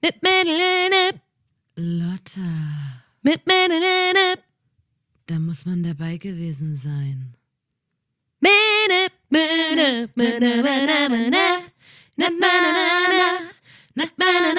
Mit Madeleine. Lotta, Mit Madeleine. da muss man dabei gewesen sein. Mene, mene, mene, mene, mene. Na, na, na, na, na, na,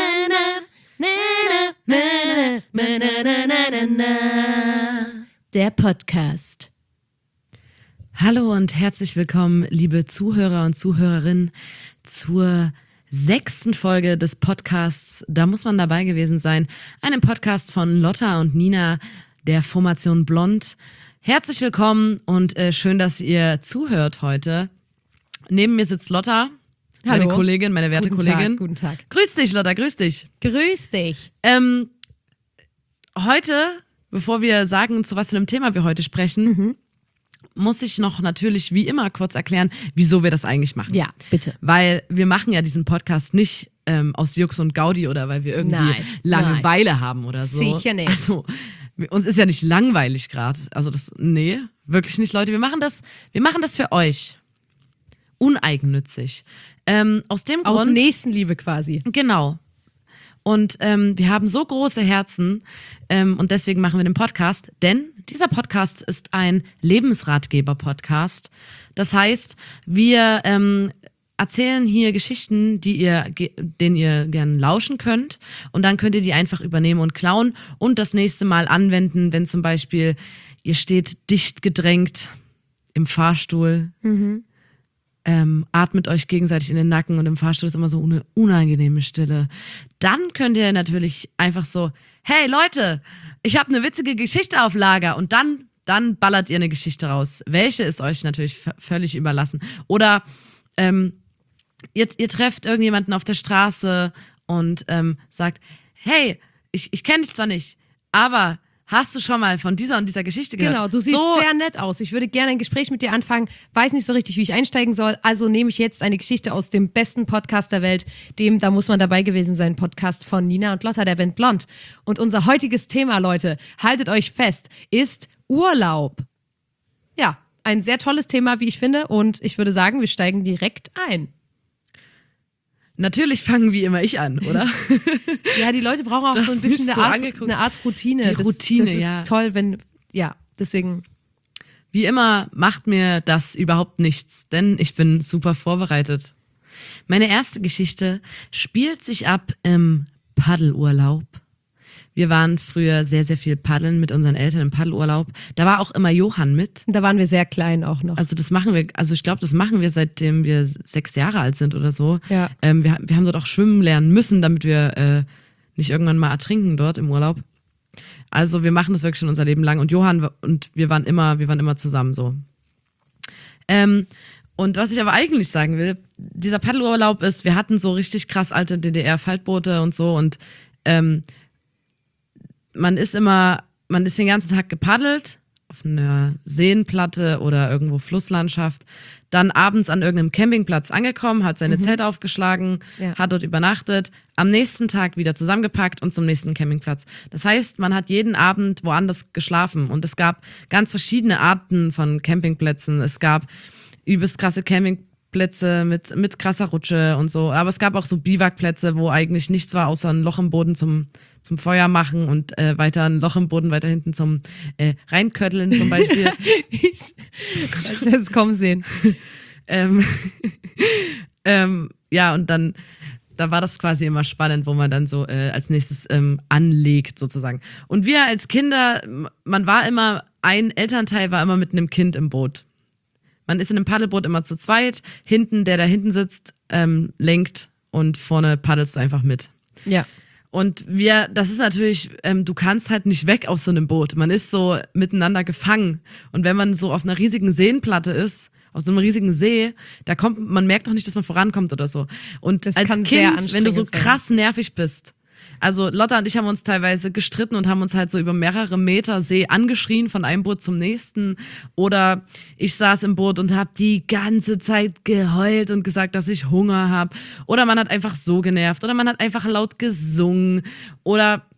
na, na, na. Der Podcast. Hallo und herzlich willkommen, liebe Zuhörer und Zuhörerinnen, zur 6. Folge des Podcasts Da muss man dabei gewesen sein. Einem Podcast von Lotta und Nina, der Formation Blond. Herzlich willkommen und schön, dass ihr zuhört heute. Neben mir sitzt Lotta, meine Hallo. Kollegin, meine werte Kollegin. Guten Tag. Grüß dich, Lotta, grüß dich. Grüß dich. Heute, bevor wir sagen, zu was für einem Thema wir heute sprechen, muss ich noch natürlich wie immer kurz erklären, wieso wir das eigentlich machen. Ja, bitte. Weil wir machen ja diesen Podcast nicht aus Jux und Gaudi oder weil wir irgendwie Nein, Langeweile haben oder so. Sicher nicht. Also, uns ist ja nicht langweilig gerade. Also nee, wirklich nicht, Leute. Wir machen das für euch. Uneigennützig. Aus dem Aus Grund. Nächstenliebe quasi. Genau. Und wir haben so große Herzen und deswegen machen wir den Podcast, denn dieser Podcast ist ein Lebensratgeber-Podcast. Das heißt, wir erzählen hier Geschichten, denen ihr gerne lauschen könnt und dann könnt ihr die einfach übernehmen und klauen und das nächste Mal anwenden, wenn zum Beispiel ihr steht dicht gedrängt im Fahrstuhl. Atmet euch gegenseitig in den Nacken und im Fahrstuhl ist immer so eine unangenehme Stille. Dann könnt ihr natürlich einfach so, hey Leute, ich habe eine witzige Geschichte auf Lager und dann ballert ihr eine Geschichte raus. Welche ist euch natürlich völlig überlassen. Oder ihr trefft irgendjemanden auf der Straße und sagt, hey, ich kenne dich zwar nicht, aber hast du schon mal von dieser und dieser Geschichte gehört? Genau, du siehst so, sehr nett aus. Ich würde gerne ein Gespräch mit dir anfangen, weiß nicht so richtig, wie ich einsteigen soll, also nehme ich jetzt eine Geschichte aus dem besten Podcast der Welt, dem Da muss man dabei gewesen sein, Podcast von Nina und Lotta, der Band Blond. Und unser heutiges Thema, Leute, haltet euch fest, ist Urlaub. Ja, ein sehr tolles Thema, wie ich finde, und ich würde sagen, wir steigen direkt ein. Natürlich fangen wie immer ich an, oder? Ja, die Leute brauchen auch Du so ein hast bisschen mich so angeguckt. eine Art Routine. Die Routine, das ist ja. toll, wenn, ja, deswegen. Wie immer macht mir das überhaupt nichts, denn ich bin super vorbereitet. Meine erste Geschichte spielt sich ab im Paddelurlaub. Wir waren früher sehr, sehr viel paddeln mit unseren Eltern im Paddelurlaub. Da war auch immer Johann mit. Da waren wir sehr klein auch noch. Also ich glaube, das machen wir, seitdem wir 6 Jahre alt sind oder so. Ja. Wir haben dort auch schwimmen lernen müssen, damit wir nicht irgendwann mal ertrinken dort im Urlaub. Also wir machen das wirklich schon unser Leben lang. Und Johann und wir waren immer zusammen so. Und was ich aber eigentlich sagen will, dieser Paddelurlaub ist, wir hatten so richtig krass alte DDR-Faltboote und so und man ist den ganzen Tag gepaddelt auf einer Seenplatte oder irgendwo Flusslandschaft, dann abends an irgendeinem Campingplatz angekommen, hat seine Zelte aufgeschlagen, Ja. hat dort übernachtet, am nächsten Tag wieder zusammengepackt und zum nächsten Campingplatz. Das heißt, man hat jeden Abend woanders geschlafen und es gab ganz verschiedene Arten von Campingplätzen. Es gab übelst krasse Campingplätze mit krasser Rutsche und so, aber es gab auch so Biwakplätze, wo eigentlich nichts war, außer ein Loch im Boden zum Feuer machen und weiter ein Loch im Boden weiter hinten zum Reinkötteln zum Beispiel. Ich habe es kommen sehen. Ja, und dann da war das quasi immer spannend, wo man dann so als nächstes anlegt sozusagen. Und wir als Kinder, ein Elternteil war immer mit einem Kind im Boot. Man ist in einem Paddelboot immer zu zweit, hinten, der da hinten sitzt, lenkt und vorne paddelst du einfach mit. Ja. Und das ist natürlich, du kannst halt nicht weg aus so einem Boot. Man ist so miteinander gefangen. Und wenn man so auf einer riesigen Seenplatte ist, auf so einem riesigen See, man merkt auch nicht, dass man vorankommt oder so. Und Das als kann sehr Kind, wenn du so anstrengend sein. krass nervig bist, also Lotta und ich haben uns teilweise gestritten und haben uns halt so über mehrere Meter See angeschrien von einem Boot zum nächsten. Oder ich saß im Boot und habe die ganze Zeit geheult und gesagt, dass ich Hunger habe. Oder man hat einfach so genervt. Oder man hat einfach laut gesungen. Oder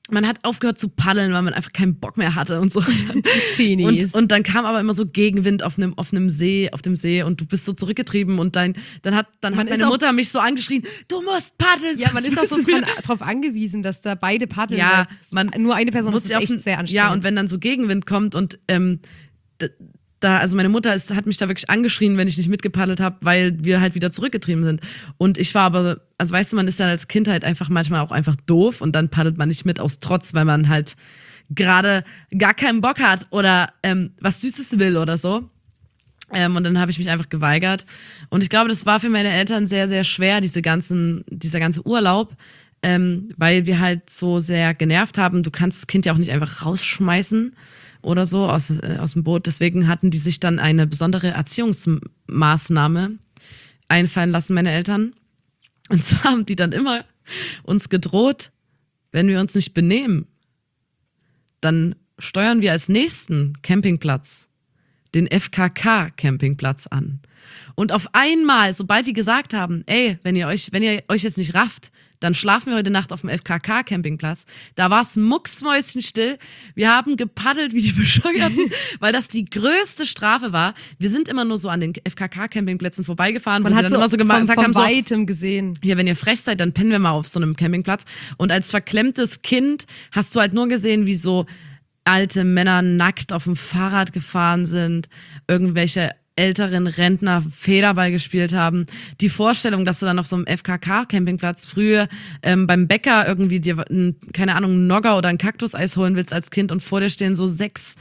man hat aufgehört zu paddeln, weil man einfach keinen Bock mehr hatte und so. Genies. Und dann kam aber immer so Gegenwind auf dem See und du bist so zurückgetrieben und dann hat meine Mutter mich so angeschrien, du musst paddeln. Ja, man ist auch so drauf angewiesen, dass da beide paddeln. Ja, nur eine Person, muss das ist echt sehr anstrengend. Ja, und wenn dann so Gegenwind kommt und also meine Mutter hat mich da wirklich angeschrien, wenn ich nicht mitgepaddelt habe, weil wir halt wieder zurückgetrieben sind. Und ich war aber, also weißt du, man ist dann als Kind halt einfach manchmal auch einfach doof und dann paddelt man nicht mit aus Trotz, weil man halt gerade gar keinen Bock hat oder was Süßes will oder so. Und dann habe ich mich einfach geweigert. Und ich glaube, das war für meine Eltern sehr, sehr schwer, dieser ganze Urlaub, weil wir halt so sehr genervt haben. Du kannst das Kind ja auch nicht einfach rausschmeißen oder so aus dem Boot. Deswegen hatten die sich dann eine besondere Erziehungsmaßnahme einfallen lassen, meine Eltern. Und zwar haben die dann immer uns gedroht, wenn wir uns nicht benehmen, dann steuern wir als nächsten Campingplatz den FKK-Campingplatz an. Und auf einmal, sobald die gesagt haben, ey, wenn ihr euch jetzt nicht rafft, dann schlafen wir heute Nacht auf dem FKK-Campingplatz. Da war es mucksmäuschenstill. Wir haben gepaddelt wie die Bescheuerten, weil das die größte Strafe war. Wir sind immer nur so an den FKK-Campingplätzen vorbeigefahren. Man hat dann so immer so von haben, weitem gesehen. Ja, wenn ihr frech seid, dann pennen wir mal auf so einem Campingplatz. Und als verklemmtes Kind hast du halt nur gesehen, wie so alte Männer nackt auf dem Fahrrad gefahren sind, irgendwelche älteren Rentner Federball gespielt haben. Die Vorstellung, dass du dann auf so einem FKK-Campingplatz früher beim Bäcker irgendwie dir, keine Ahnung, einen Nogger oder ein Kaktuseis holen willst als Kind und vor dir stehen so sechs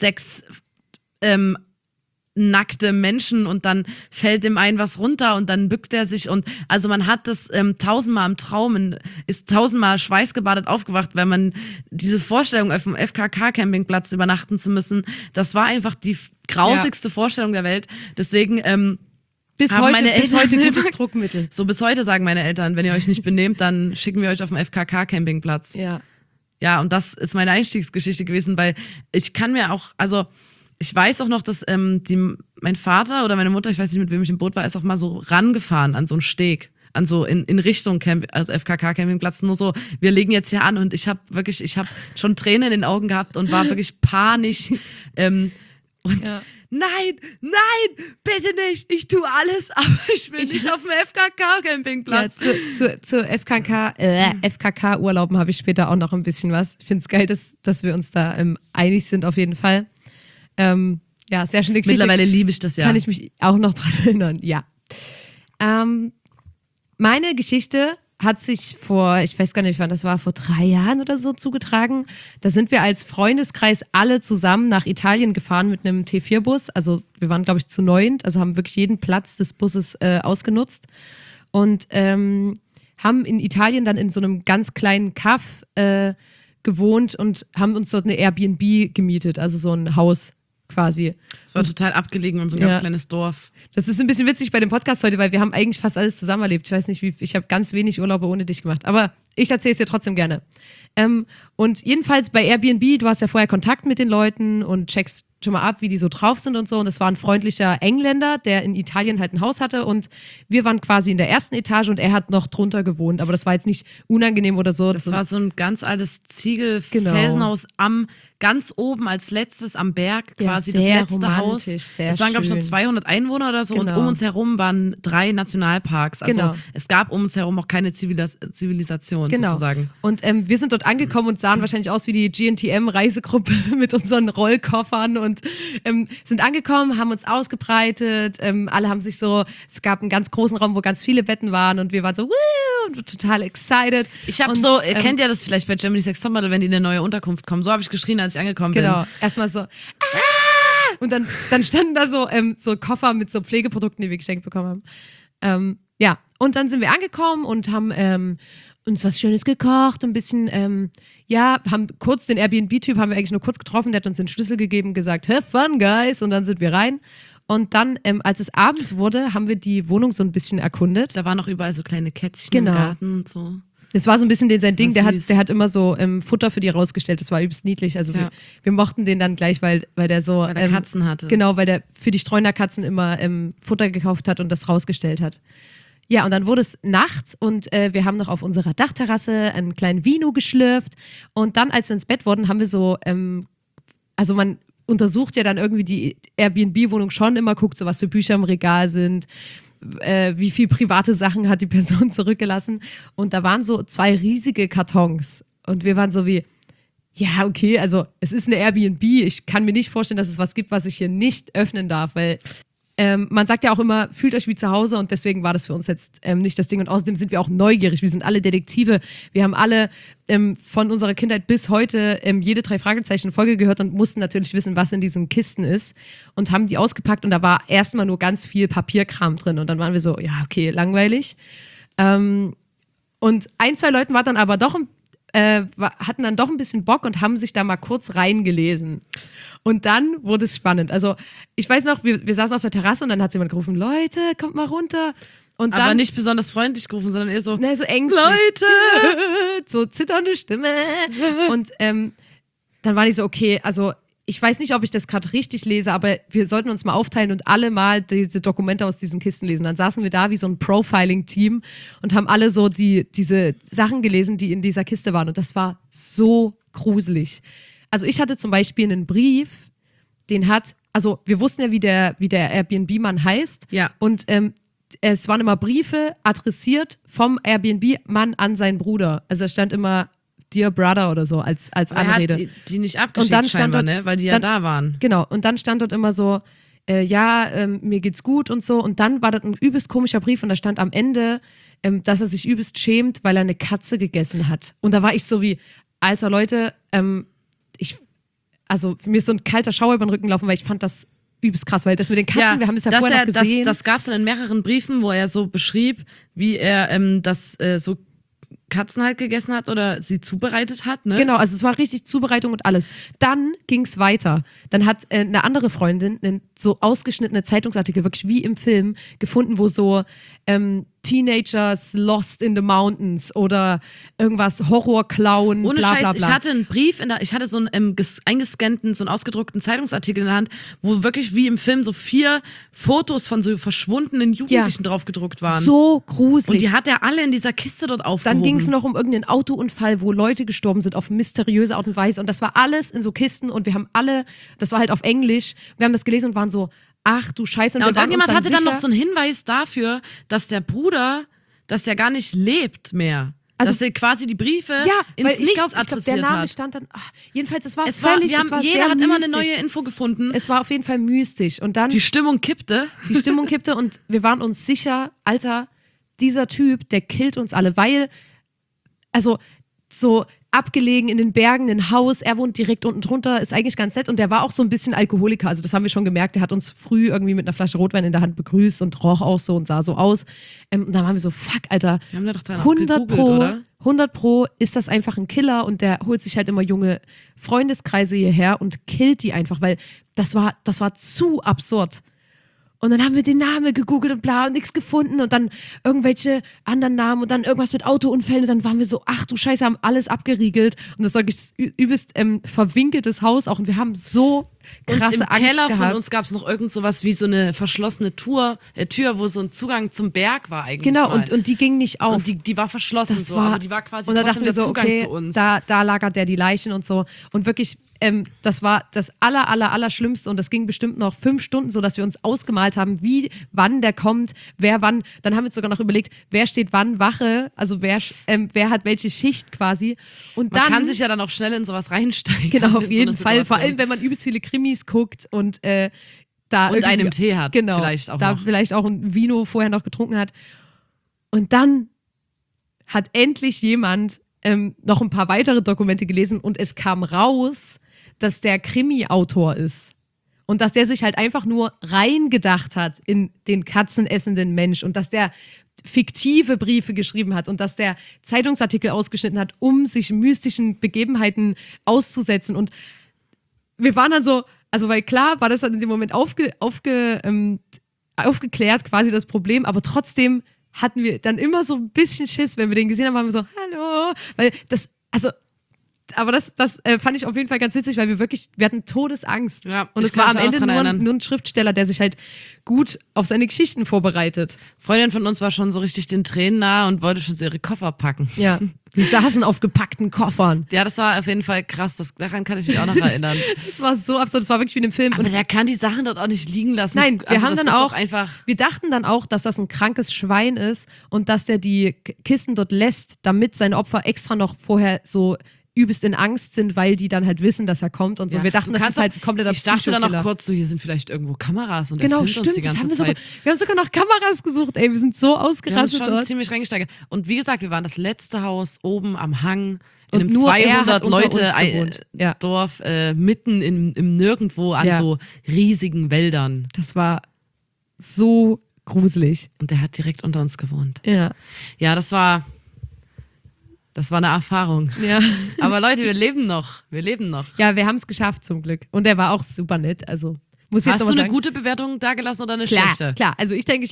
nackte Menschen und dann fällt dem ein was runter und dann bückt er sich und also man hat das tausendmal im Traum, ist tausendmal schweißgebadet aufgewacht, wenn man diese Vorstellung auf dem FKK-Campingplatz übernachten zu müssen, das war einfach die grausigste Vorstellung der Welt. Deswegen bis heute gutes Druckmittel. So bis heute sagen meine Eltern, wenn ihr euch nicht benehmt, dann schicken wir euch auf den FKK-Campingplatz. Ja. Ja, und das ist meine Einstiegsgeschichte gewesen, weil ich kann mir auch, also ich weiß auch noch, dass mein Vater oder meine Mutter, ich weiß nicht, mit wem ich im Boot war, ist auch mal so rangefahren an so einen Steg, an so in Richtung also FKK-Campingplatz, nur so, wir legen jetzt hier an und ich habe schon Tränen in den Augen gehabt und war wirklich panisch Nein, bitte nicht, ich tue alles, aber ich will nicht auf dem FKK-Campingplatz. Ja, zur FKK-Urlauben habe ich später auch noch ein bisschen was. Ich finde es geil, dass wir uns da einig sind auf jeden Fall. Ja, sehr schöne Geschichte. Mittlerweile liebe ich das ja. Kann ich mich auch noch dran erinnern, ja. Meine Geschichte hat sich ich weiß gar nicht wann, das war vor 3 Jahren oder so zugetragen. Da sind wir als Freundeskreis alle zusammen nach Italien gefahren mit einem T4-Bus. Also wir waren, glaube ich, zu 9, also haben wirklich jeden Platz des Busses ausgenutzt. Und haben in Italien dann in so einem ganz kleinen Kaff gewohnt und haben uns dort eine Airbnb gemietet, also so ein Haus quasi. Es war total abgelegen und so ein ganz kleines Dorf. Das ist ein bisschen witzig bei dem Podcast heute, weil wir haben eigentlich fast alles zusammen erlebt. Ich weiß nicht, ich habe ganz wenig Urlaube ohne dich gemacht, aber ich erzähle es dir trotzdem gerne. Und jedenfalls bei Airbnb, du hast ja vorher Kontakt mit den Leuten und checkst schon mal ab, wie die so drauf sind und so. Und das war ein freundlicher Engländer, der in Italien halt ein Haus hatte und wir waren quasi in der ersten Etage und er hat noch drunter gewohnt. Aber das war jetzt nicht unangenehm oder so. Das war so ein ganz altes Ziegelfelsenhaus ganz oben als letztes am Berg, quasi das letzte Haus. Es waren, glaube ich, noch 200 Einwohner oder so und um uns herum waren 3 Nationalparks. Also es gab um uns herum auch keine Zivilisation sozusagen. Und wir sind dort angekommen und sahen wahrscheinlich aus wie die GNTM-Reisegruppe mit unseren Rollkoffern und sind angekommen, haben uns ausgebreitet, alle haben sich so, es gab einen ganz großen Raum, wo ganz viele Betten waren und wir waren so, wuh, und total excited. Ich habe kennt ihr das vielleicht bei Germany's Next Topmodel, wenn die in eine neue Unterkunft kommen? So habe ich geschrien, als ich angekommen bin. Genau, erstmal so, und dann standen da so Koffer mit so Pflegeprodukten, die wir geschenkt bekommen haben. Ja, und dann sind wir angekommen und haben uns was Schönes gekocht, ein bisschen, haben kurz den Airbnb-Typ, haben wir eigentlich nur kurz getroffen, der hat uns den Schlüssel gegeben, gesagt, have fun, guys, und dann sind wir rein. Und dann, als es Abend wurde, haben wir die Wohnung so ein bisschen erkundet. Da waren noch überall so kleine Kätzchen im Garten und so. Das war so ein bisschen sein Ding, der hat immer so Futter für die rausgestellt, das war übelst niedlich, also wir mochten den dann gleich, weil der so... Weil der Katzen hatte. Genau, weil der für die Streunerkatzen immer Futter gekauft hat und das rausgestellt hat. Ja, und dann wurde es nachts und wir haben noch auf unserer Dachterrasse einen kleinen Vino geschlürft. Und dann, als wir ins Bett wurden, haben wir so, also man untersucht ja dann irgendwie die Airbnb-Wohnung schon immer, guckt so, was für Bücher im Regal sind, wie viel private Sachen hat die Person zurückgelassen. Und da waren so 2 riesige Kartons. Und wir waren so wie, ja, okay, also es ist eine Airbnb. Ich kann mir nicht vorstellen, dass es was gibt, was ich hier nicht öffnen darf, weil man sagt ja auch immer, fühlt euch wie zu Hause und deswegen war das für uns jetzt nicht das Ding. Und außerdem sind wir auch neugierig. Wir sind alle Detektive. Wir haben alle von unserer Kindheit bis heute jede 3-Fragezeichen-Folge gehört und mussten natürlich wissen, was in diesen Kisten ist und haben die ausgepackt und da war erstmal nur ganz viel Papierkram drin und dann waren wir so, ja, okay, langweilig. Und 1, 2 Leuten war dann aber doch hatten dann doch ein bisschen Bock und haben sich da mal kurz reingelesen. Und dann wurde es spannend. Also ich weiß noch, wir saßen auf der Terrasse und dann hat jemand gerufen, Leute, kommt mal runter. Und dann, aber nicht besonders freundlich gerufen, sondern eher so, so ängstlich. Leute! So zitternde Stimme. Und dann war ich so, okay, also ich weiß nicht, ob ich das gerade richtig lese, aber wir sollten uns mal aufteilen und alle mal diese Dokumente aus diesen Kisten lesen. Dann saßen wir da wie so ein Profiling-Team und haben alle so diese Sachen gelesen, die in dieser Kiste waren. Und das war so gruselig. Also ich hatte zum Beispiel einen Brief, also wir wussten ja, wie der Airbnb-Mann heißt. Ja. Und es waren immer Briefe adressiert vom Airbnb-Mann an seinen Bruder. Also da stand immer Dear Brother oder so als Anrede. Er hat die nicht abgeschickt und dann stand scheinbar, dort, ne? Weil die ja da waren. Genau, und dann stand dort immer so, mir geht's gut und so. Und dann war das ein übelst komischer Brief und da stand am Ende, dass er sich übelst schämt, weil er eine Katze gegessen hat. Und da war ich so wie, alter Leute, mir ist so ein kalter Schauer über den Rücken gelaufen, weil ich fand das übelst krass, weil das mit den Katzen, wir haben es ja vorher noch gesehen. Das gab es dann in mehreren Briefen, wo er so beschrieb, wie er das so Katzen halt gegessen hat oder sie zubereitet hat, ne? Genau, also es war richtig Zubereitung und alles. Dann ging es weiter. Dann hat eine andere Freundin einen so ausgeschnittene Zeitungsartikel, wirklich wie im Film, gefunden, wo so Teenagers lost in the mountains oder irgendwas Horrorclown, ohne bla, Scheiß, bla, bla. ich hatte einen Brief, ich hatte so einen eingescannten, so einen ausgedruckten Zeitungsartikel in der Hand, wo wirklich wie im Film so 4 Fotos von so verschwundenen Jugendlichen drauf gedruckt waren. So gruselig. Und die hat er alle in dieser Kiste dort aufgehoben. Dann ging es noch um irgendeinen Autounfall, wo Leute gestorben sind auf mysteriöse Art und Weise. Und das war alles in so Kisten und wir haben alle, das war halt auf Englisch, wir haben das gelesen und waren so, ach du Scheiße. Und, und irgendjemand hatte sicher, dann noch so einen Hinweis dafür, dass der Bruder, dass der gar nicht lebt mehr. Also, dass er quasi die Briefe ins Nichts adressiert der Name hat. Stand dann, jedenfalls, jeder hat immer eine neue Info gefunden. Es war auf jeden Fall mystisch. Und dann die Stimmung kippte und wir waren uns sicher, Alter, dieser Typ, der killt uns alle, weil, also so abgelegen in den Bergen, ein Haus, er wohnt direkt unten drunter, ist eigentlich ganz nett und der war auch so ein bisschen Alkoholiker, also das haben wir schon gemerkt, der hat uns früh irgendwie mit einer Flasche Rotwein in der Hand begrüßt und roch auch so und sah so aus. Und dann waren wir so, fuck, Alter, wir haben da doch dann 100 Pro ist das einfach ein Killer und der holt sich halt immer junge Freundeskreise hierher und killt die einfach, weil das war zu absurd. Und dann haben wir den Namen gegoogelt und bla und nichts gefunden und dann irgendwelche anderen Namen und dann irgendwas mit Autounfällen und dann waren wir so, ach du Scheiße, haben alles abgeriegelt und das war übelst verwinkeltes Haus auch und wir haben so krasse und im Angst Keller gehabt. Von uns gab es noch irgend sowas wie so eine verschlossene Tür, wo so ein Zugang zum Berg war eigentlich. Genau, und die ging nicht auf. Und die war verschlossen, das aber die war quasi und da trotzdem dachten wir der so, Zugang okay, zu uns. Da lagert der die Leichen und so. Und wirklich, das war das Allerschlimmste und das ging bestimmt noch 5 Stunden, so dass wir uns ausgemalt haben, wann der kommt, wer wann. Dann haben wir uns sogar noch überlegt, wer steht wann Wache, also wer hat welche Schicht quasi. Und man dann kann sich ja dann auch schnell in sowas reinsteigen. Genau, auf jeden Fall. Vor allem, wenn man übelst viele Krimis guckt und einen Tee hat, genau, vielleicht auch da noch. vielleicht auch ein Vino vorher noch getrunken hat. Und dann hat endlich jemand noch ein paar weitere Dokumente gelesen und es kam raus, dass der Krimi-Autor ist. Und dass der sich halt einfach nur reingedacht hat in den katzenessenden Mensch und dass der fiktive Briefe geschrieben hat und dass der Zeitungsartikel ausgeschnitten hat, um sich mystischen Begebenheiten auszusetzen. Und wir waren dann so, also weil klar war das dann in dem Moment aufgeklärt quasi das Problem, aber trotzdem hatten wir dann immer so ein bisschen Schiss, wenn wir den gesehen haben, waren wir so, hallo, weil das, also Aber das fand ich auf jeden Fall ganz witzig, weil wir hatten Todesangst. Ja, und ich es war kann am mich auch Ende dran erinnern. nur ein Schriftsteller, der sich halt gut auf seine Geschichten vorbereitet. Freundin von uns war schon so richtig den Tränen nah und wollte schon so ihre Koffer packen. Ja, wir saßen auf gepackten Koffern. Ja, das war auf jeden Fall krass. Daran kann ich mich auch noch erinnern. Das war so absurd, das war wirklich wie in einem Film. Aber Und der kann die Sachen dort auch nicht liegen lassen. nein, wir haben das dann ist auch doch einfach. Wir dachten dann auch, dass das ein krankes Schwein ist und dass der die Kisten dort lässt, damit seine Opfer extra noch vorher so übelst in Angst sind, weil die dann halt wissen, dass er kommt und so. Ja, wir dachten, du das ist kannst halt ein kompletter Ich dachte dann noch Psychokiller. kurz so, hier sind vielleicht irgendwo Kameras und Genau, er filmt uns stimmt, die das ganze haben wir sogar. Zeit. Wir haben sogar noch Kameras gesucht, ey, wir sind so Wir haben uns ausgerastet schon dort. ziemlich reingesteigert. Und wie gesagt, wir waren das letzte Haus oben am Hang in Und einem nur er hat 200 unter Leute uns gewohnt. Ja. Dorf, mitten im Nirgendwo an Ja. so riesigen Wäldern. Das war so gruselig. Und der hat direkt unter uns gewohnt. Ja. Ja, das war eine Erfahrung. Ja. Aber Leute, wir leben noch. Wir leben noch. Ja, wir haben es geschafft zum Glück. Und er war auch super nett. Also muss ich jetzt Hast du aber eine sagen. gute Bewertung dagelassen oder eine Klar, schlechte? klar. Also ich denke, ich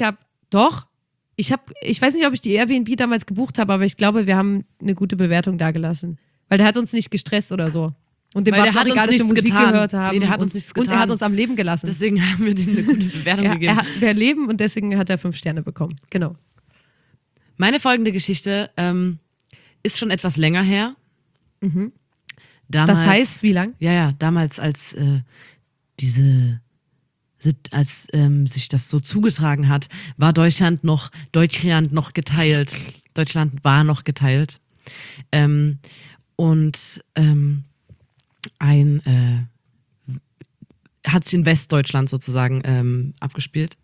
weiß nicht, ob ich die Airbnb damals gebucht habe, aber ich glaube, wir haben eine gute Bewertung dagelassen. Weil der hat uns nicht gestresst oder so. Und dem Weil war der es auch hat uns egal, dass wir nichts Musik getan. gehört haben. Nee, der hat und, uns nichts Und er getan. hat uns am Leben gelassen. Deswegen haben wir dem eine gute Bewertung Ja, gegeben. wir leben und deswegen hat er 5 Sterne bekommen. Genau. Meine folgende Geschichte ist schon etwas länger her. Damals, Das heißt, wie lang? Ja, damals als sich das so zugetragen hat, war Deutschland noch geteilt. Deutschland war noch geteilt. Hat sich in Westdeutschland sozusagen abgespielt.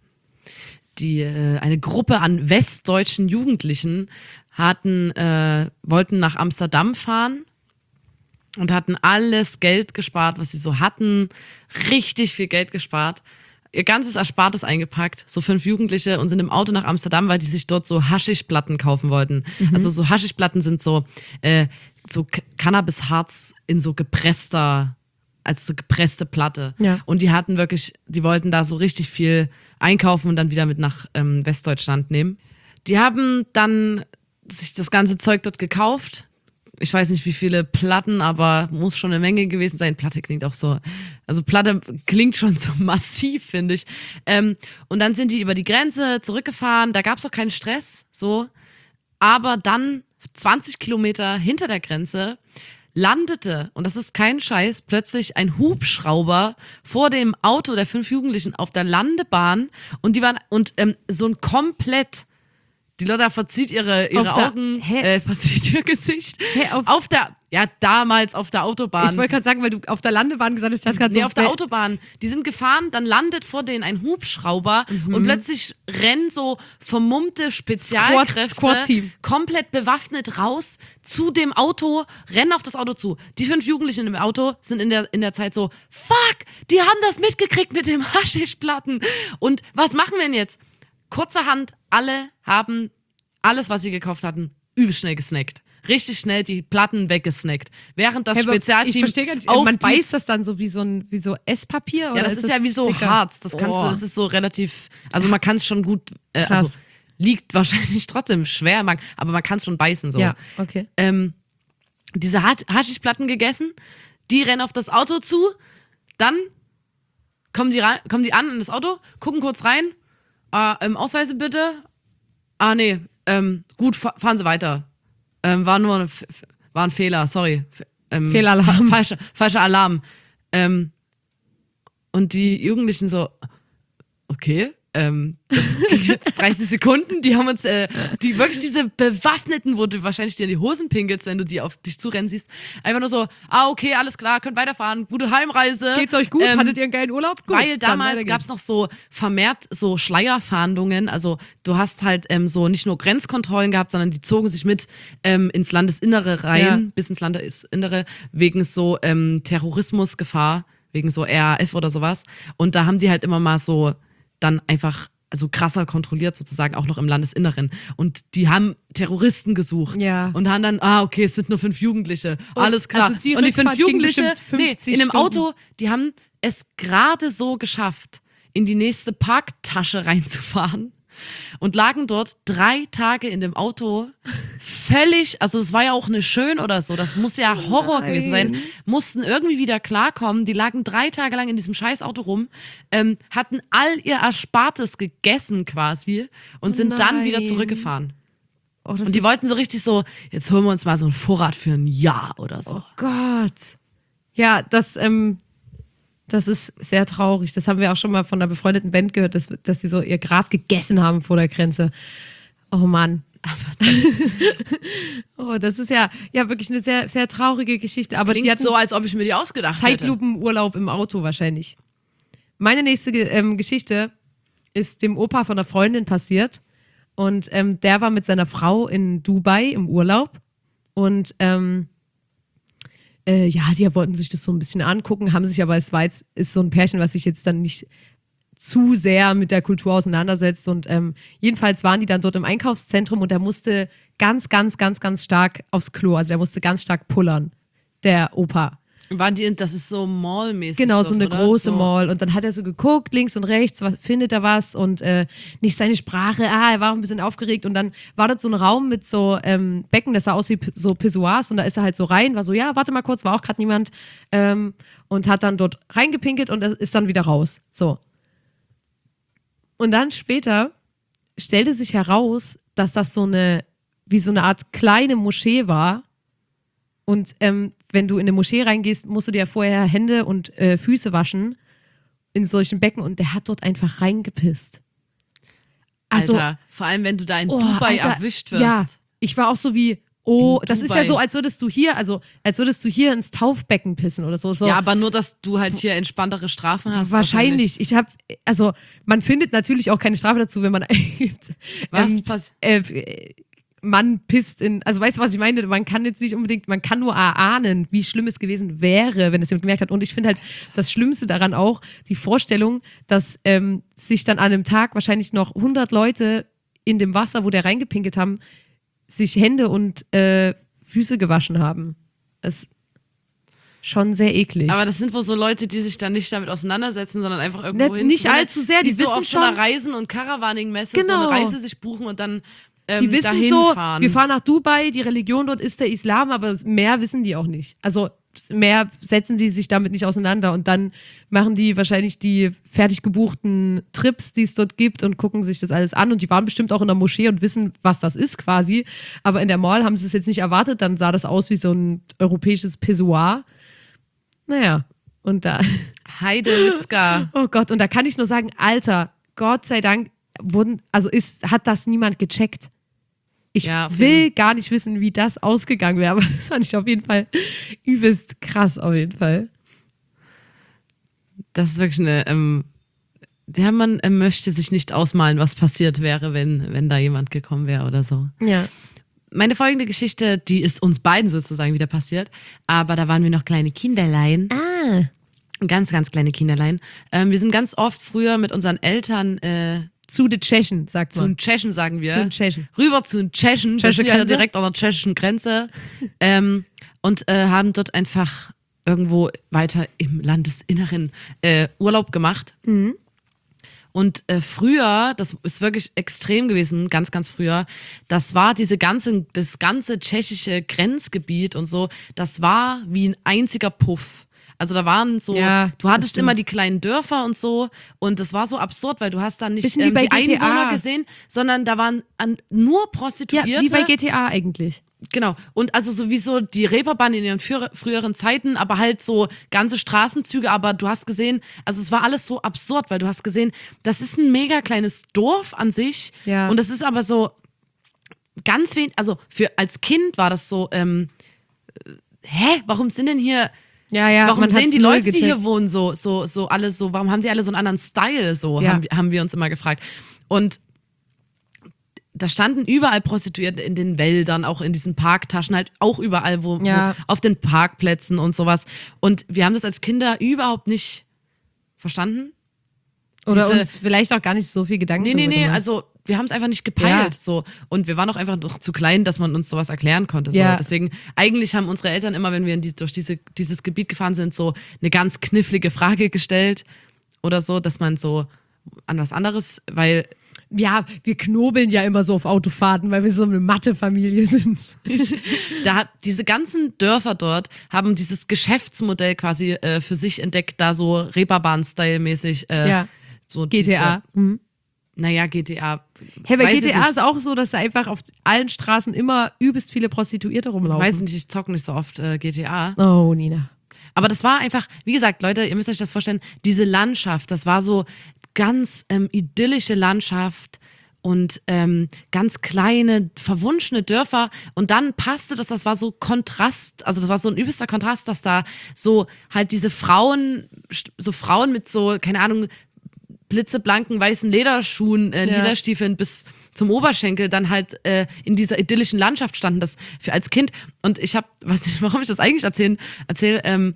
Eine Gruppe an westdeutschen Jugendlichen wollten nach Amsterdam fahren und hatten alles Geld gespart, was sie so hatten. Richtig viel Geld gespart. Ihr ganzes Erspartes eingepackt, so 5 Jugendliche, und sind im Auto nach Amsterdam, weil die sich dort so Haschischplatten kaufen wollten. Also so Haschischplatten sind so Cannabisharz in so als so gepresste Platte. Ja. Und die wollten da so richtig viel einkaufen und dann wieder mit nach Westdeutschland nehmen. Die haben dann sich das ganze Zeug dort gekauft. Ich weiß nicht, wie viele Platten, aber muss schon eine Menge gewesen sein. Platte klingt auch so, also Platte klingt schon so massiv, finde ich. Und dann sind die über die Grenze zurückgefahren. Da gab es auch keinen Stress, so. Aber dann 20 Kilometer hinter der Grenze landete, und das ist kein Scheiß, plötzlich ein Hubschrauber vor dem Auto der 5 Jugendlichen auf der Landebahn, und die waren so ein komplett. Die Lotta verzieht ihre Augen, verzieht ihr Gesicht. Damals auf der Autobahn. Ich wollte gerade sagen, weil du auf der Landebahn gesagt hast, ich hatte gerade Nee, so auf der Autobahn. Die sind gefahren, dann landet vor denen ein Hubschrauber und plötzlich rennen so vermummte Spezialkräfte Squad-Team. komplett bewaffnet raus zu dem Auto, rennen auf das Auto zu. Die 5 Jugendlichen im Auto sind in der Zeit so, fuck, die haben das mitgekriegt mit dem Haschischplatten. Und was machen wir denn jetzt? Kurzerhand, alle haben alles, was sie gekauft hatten, übelst schnell gesnackt. Richtig schnell die Platten weggesnackt. Während das Spezialteam ich verstehe gar nicht, man beißt das dann so wie so Esspapier? Oder ja, das ist ja wie so dicker? Harz. Das das ist so relativ, also man kann es schon gut, Krass. liegt wahrscheinlich trotzdem schwer, aber man kann es schon beißen so. Ja, okay. Diese Haschischplatten gegessen, die rennen auf das Auto zu, dann kommen die an in das Auto, gucken kurz rein, Ausweise bitte. Nee, gut, fahren Sie weiter. War ein Fehler, sorry. Fehlalarm. Falscher Alarm. Und die Jugendlichen so, okay, das ging jetzt 30 Sekunden. Die haben uns, wirklich diese Bewaffneten, wo du wahrscheinlich dir in die Hosen pinkelst, wenn du die auf dich zurennen siehst. Einfach nur so, okay, alles klar, könnt weiterfahren, gute Heimreise. Geht's euch gut? Hattet ihr einen geilen Urlaub? Gut, Weil dann damals weiter gab es noch so vermehrt so Schleierfahndungen. Also du hast halt so nicht nur Grenzkontrollen gehabt, sondern die zogen sich mit ins Landesinnere rein, bis ins Landesinnere, wegen so Terrorismusgefahr, wegen so RAF oder sowas. Und da haben die halt immer mal so dann einfach also krasser kontrolliert sozusagen, auch noch im Landesinneren. Und die haben Terroristen gesucht. Ja. Und haben dann, okay, es sind nur 5 Jugendliche. Alles klar. Also die und die 5 Rückfahrt ging Jugendliche, bestimmt 50 in einem Stunden. Auto, die haben es gerade so geschafft, in die nächste Parktasche reinzufahren und lagen dort 3 Tage in dem Auto völlig, also es war ja auch nicht schön oder so, das muss ja Horror gewesen sein, mussten irgendwie wieder klarkommen, die lagen 3 Tage lang in diesem scheiß Auto rum, hatten all ihr Erspartes gegessen quasi und sind dann wieder zurückgefahren. Oh, Und die wollten so richtig so, jetzt holen wir uns mal so einen Vorrat für ein Jahr oder so. Oh Gott. Ja, das ist sehr traurig. Das haben wir auch schon mal von einer befreundeten Band gehört, dass sie so ihr Gras gegessen haben vor der Grenze. Oh Mann. Das ist ja wirklich eine sehr, sehr traurige Geschichte. Aber Klingt die hatten so, als ob ich mir die ausgedacht hätte. Zeitlupenurlaub im Auto wahrscheinlich. Meine nächste Geschichte ist dem Opa von einer Freundin passiert. Und der war mit seiner Frau in Dubai im Urlaub. Und die wollten sich das so ein bisschen angucken, haben sich aber, es ist so ein Pärchen, was sich jetzt dann nicht zu sehr mit der Kultur auseinandersetzt. Und jedenfalls waren die dann dort im Einkaufszentrum und der musste ganz, ganz, ganz, ganz stark aufs Klo. Also der musste ganz stark pullern, der Opa. Das ist so Mall-mäßig. Genau, dort, so eine oder? große Mall. Und dann hat er so geguckt, links und rechts, findet er was und nicht seine Sprache. Er war auch ein bisschen aufgeregt. Und dann war dort so ein Raum mit so Becken, das sah aus wie so Pissoirs. Und da ist er halt so rein, war so, ja, warte mal kurz, war auch gerade niemand. Und hat dann dort reingepinkelt und ist dann wieder raus. So. Und dann später stellte sich heraus, dass das wie so eine Art kleine Moschee war. Und wenn du in eine Moschee reingehst, musst du dir ja vorher Hände und Füße waschen in solchen Becken und der hat dort einfach reingepisst. Also, Alter, vor allem, wenn du da in Dubai erwischt wirst. Ja, ich war auch so wie, das ist ja so, als würdest du hier ins Taufbecken pissen oder so. Ja, aber nur, dass du halt hier entspanntere Strafen hast. Wahrscheinlich. Man findet natürlich auch keine Strafe dazu, wenn man eingibt. Was passiert? Man pisst also weißt du, was ich meine? Man kann jetzt nicht unbedingt, man kann nur erahnen, wie schlimm es gewesen wäre, wenn es jemand gemerkt hat. Und ich finde halt das Schlimmste daran auch, die Vorstellung, dass sich dann an einem Tag wahrscheinlich noch 100 Leute in dem Wasser, wo der reingepinkelt haben, sich Hände und Füße gewaschen haben. Das ist schon sehr eklig. Aber das sind wohl so Leute, die sich dann nicht damit auseinandersetzen, sondern einfach irgendwo hin. Nicht allzu sehr, die die so wissen auf schon. so einer Reisen- und Caravaning-Messe so eine Reise sich buchen und dann die wissen dahin so, fahren. wir fahren nach Dubai, die Religion dort ist der Islam, aber mehr wissen die auch nicht. Also mehr setzen die sich damit nicht auseinander und dann machen die wahrscheinlich die fertig gebuchten Trips, die es dort gibt und gucken sich das alles an und die waren bestimmt auch in der Moschee und wissen, was das ist quasi, aber in der Mall haben sie es jetzt nicht erwartet, dann sah das aus wie so ein europäisches Pissoir. Naja, und da Heidewitzka. Oh Gott, und da kann ich nur sagen, Alter, Gott sei Dank hat das niemand gecheckt. Ich will gar nicht wissen, wie das ausgegangen wäre, aber das fand ich auf jeden Fall übelst krass, auf jeden Fall. Das ist wirklich eine, man möchte sich nicht ausmalen, was passiert wäre, wenn da jemand gekommen wäre oder so. Ja. Meine folgende Geschichte, die ist uns beiden sozusagen wieder passiert, aber da waren wir noch kleine Kinderlein. Ganz, ganz kleine Kinderlein. Wir sind ganz oft früher mit unseren Eltern zu den Tschechen, sagt man. Zu den Tschechen, sagen wir. Zu den Tschechen. Rüber zu den Tschechen. Wir sind ja direkt an der tschechischen Grenze. Und haben dort einfach irgendwo weiter im Landesinneren Urlaub gemacht. Mhm. Und früher, das ist wirklich extrem gewesen, ganz, ganz früher, das war das ganze tschechische Grenzgebiet und so, das war wie ein einziger Puff. Also da waren so, du hattest immer die kleinen Dörfer und so und das war so absurd, weil du hast dann nicht die Einwohner gesehen, sondern da waren nur Prostituierte. Ja, wie bei GTA eigentlich. Genau. Und also sowieso die Reeperbahn in ihren früheren Zeiten, aber halt so ganze Straßenzüge, aber du hast gesehen, also es war alles so absurd, weil du hast gesehen, das ist ein mega kleines Dorf an sich und das ist aber so ganz wenig, also als Kind war das so, warum sind denn hier warum sehen die Leute, die hier wohnen, so alles so, warum haben die alle so einen anderen Style, so, haben wir uns immer gefragt. Und da standen überall Prostituierte in den Wäldern, auch in diesen Parktaschen, halt auch überall, wo auf den Parkplätzen und sowas. Und wir haben das als Kinder überhaupt nicht verstanden. Oder uns vielleicht auch gar nicht so viel Gedanken gemacht. Nee, also wir haben es einfach nicht gepeilt. Ja. So. Und wir waren auch einfach noch zu klein, dass man uns sowas erklären konnte. So. Ja. Deswegen, eigentlich haben unsere Eltern immer, wenn wir durch dieses Gebiet gefahren sind, so eine ganz knifflige Frage gestellt oder so, dass man so an was anderes, weil Ja, wir knobeln ja immer so auf Autofahrten, weil wir so eine Mathe-Familie sind. Diese ganzen Dörfer dort haben dieses Geschäftsmodell quasi für sich entdeckt, da so Reeperbahn-Style-mäßig. So GTA. Naja, GTA. Hey, bei weiß ich GTA nicht. ist auch so, dass da einfach auf allen Straßen immer übelst viele Prostituierte rumlaufen. Weiß nicht, ich zocke nicht so oft GTA. Oh, Nina. Aber das war einfach, wie gesagt, Leute, ihr müsst euch das vorstellen, diese Landschaft, das war so ganz idyllische Landschaft und ganz kleine, verwunschene Dörfer. Und dann passte das war so Kontrast, also das war so ein übelster Kontrast, dass da so halt diese Frauen mit so, keine Ahnung, blitzeblanken weißen Lederschuhen, Lederstiefeln bis zum Oberschenkel dann halt in dieser idyllischen Landschaft standen, das für als Kind. Und ich habe, weiß nicht, warum ich das eigentlich erzähle,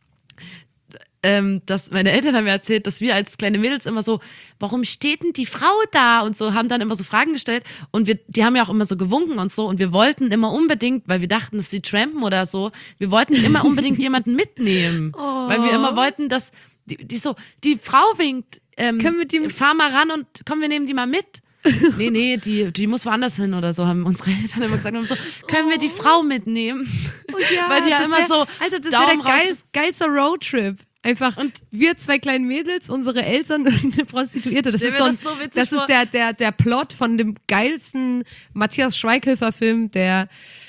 dass meine Eltern haben mir erzählt, dass wir als kleine Mädels immer so, warum steht denn die Frau da? Und so, haben dann immer so Fragen gestellt und die haben ja auch immer so gewunken und so und wir wollten immer unbedingt, weil wir dachten, dass sie trampen oder so, wir wollten immer unbedingt jemanden mitnehmen, weil wir immer wollten, dass die Frau winkt, Können wir die fahr mal ran und komm, wir nehmen die mal mit. Nee, die muss woanders hin oder so, haben unsere Eltern immer gesagt. Und so, können wir die Frau mitnehmen? ja, weil die ja immer so Alter, das Daumen wäre der raus- geilste Roadtrip. Einfach und wir zwei kleinen Mädels, unsere Eltern und eine Prostituierte. Das Stell ist mir so, das so witzig das ist vor. der Plot von dem geilsten Matthias Schweighöfer-Film, der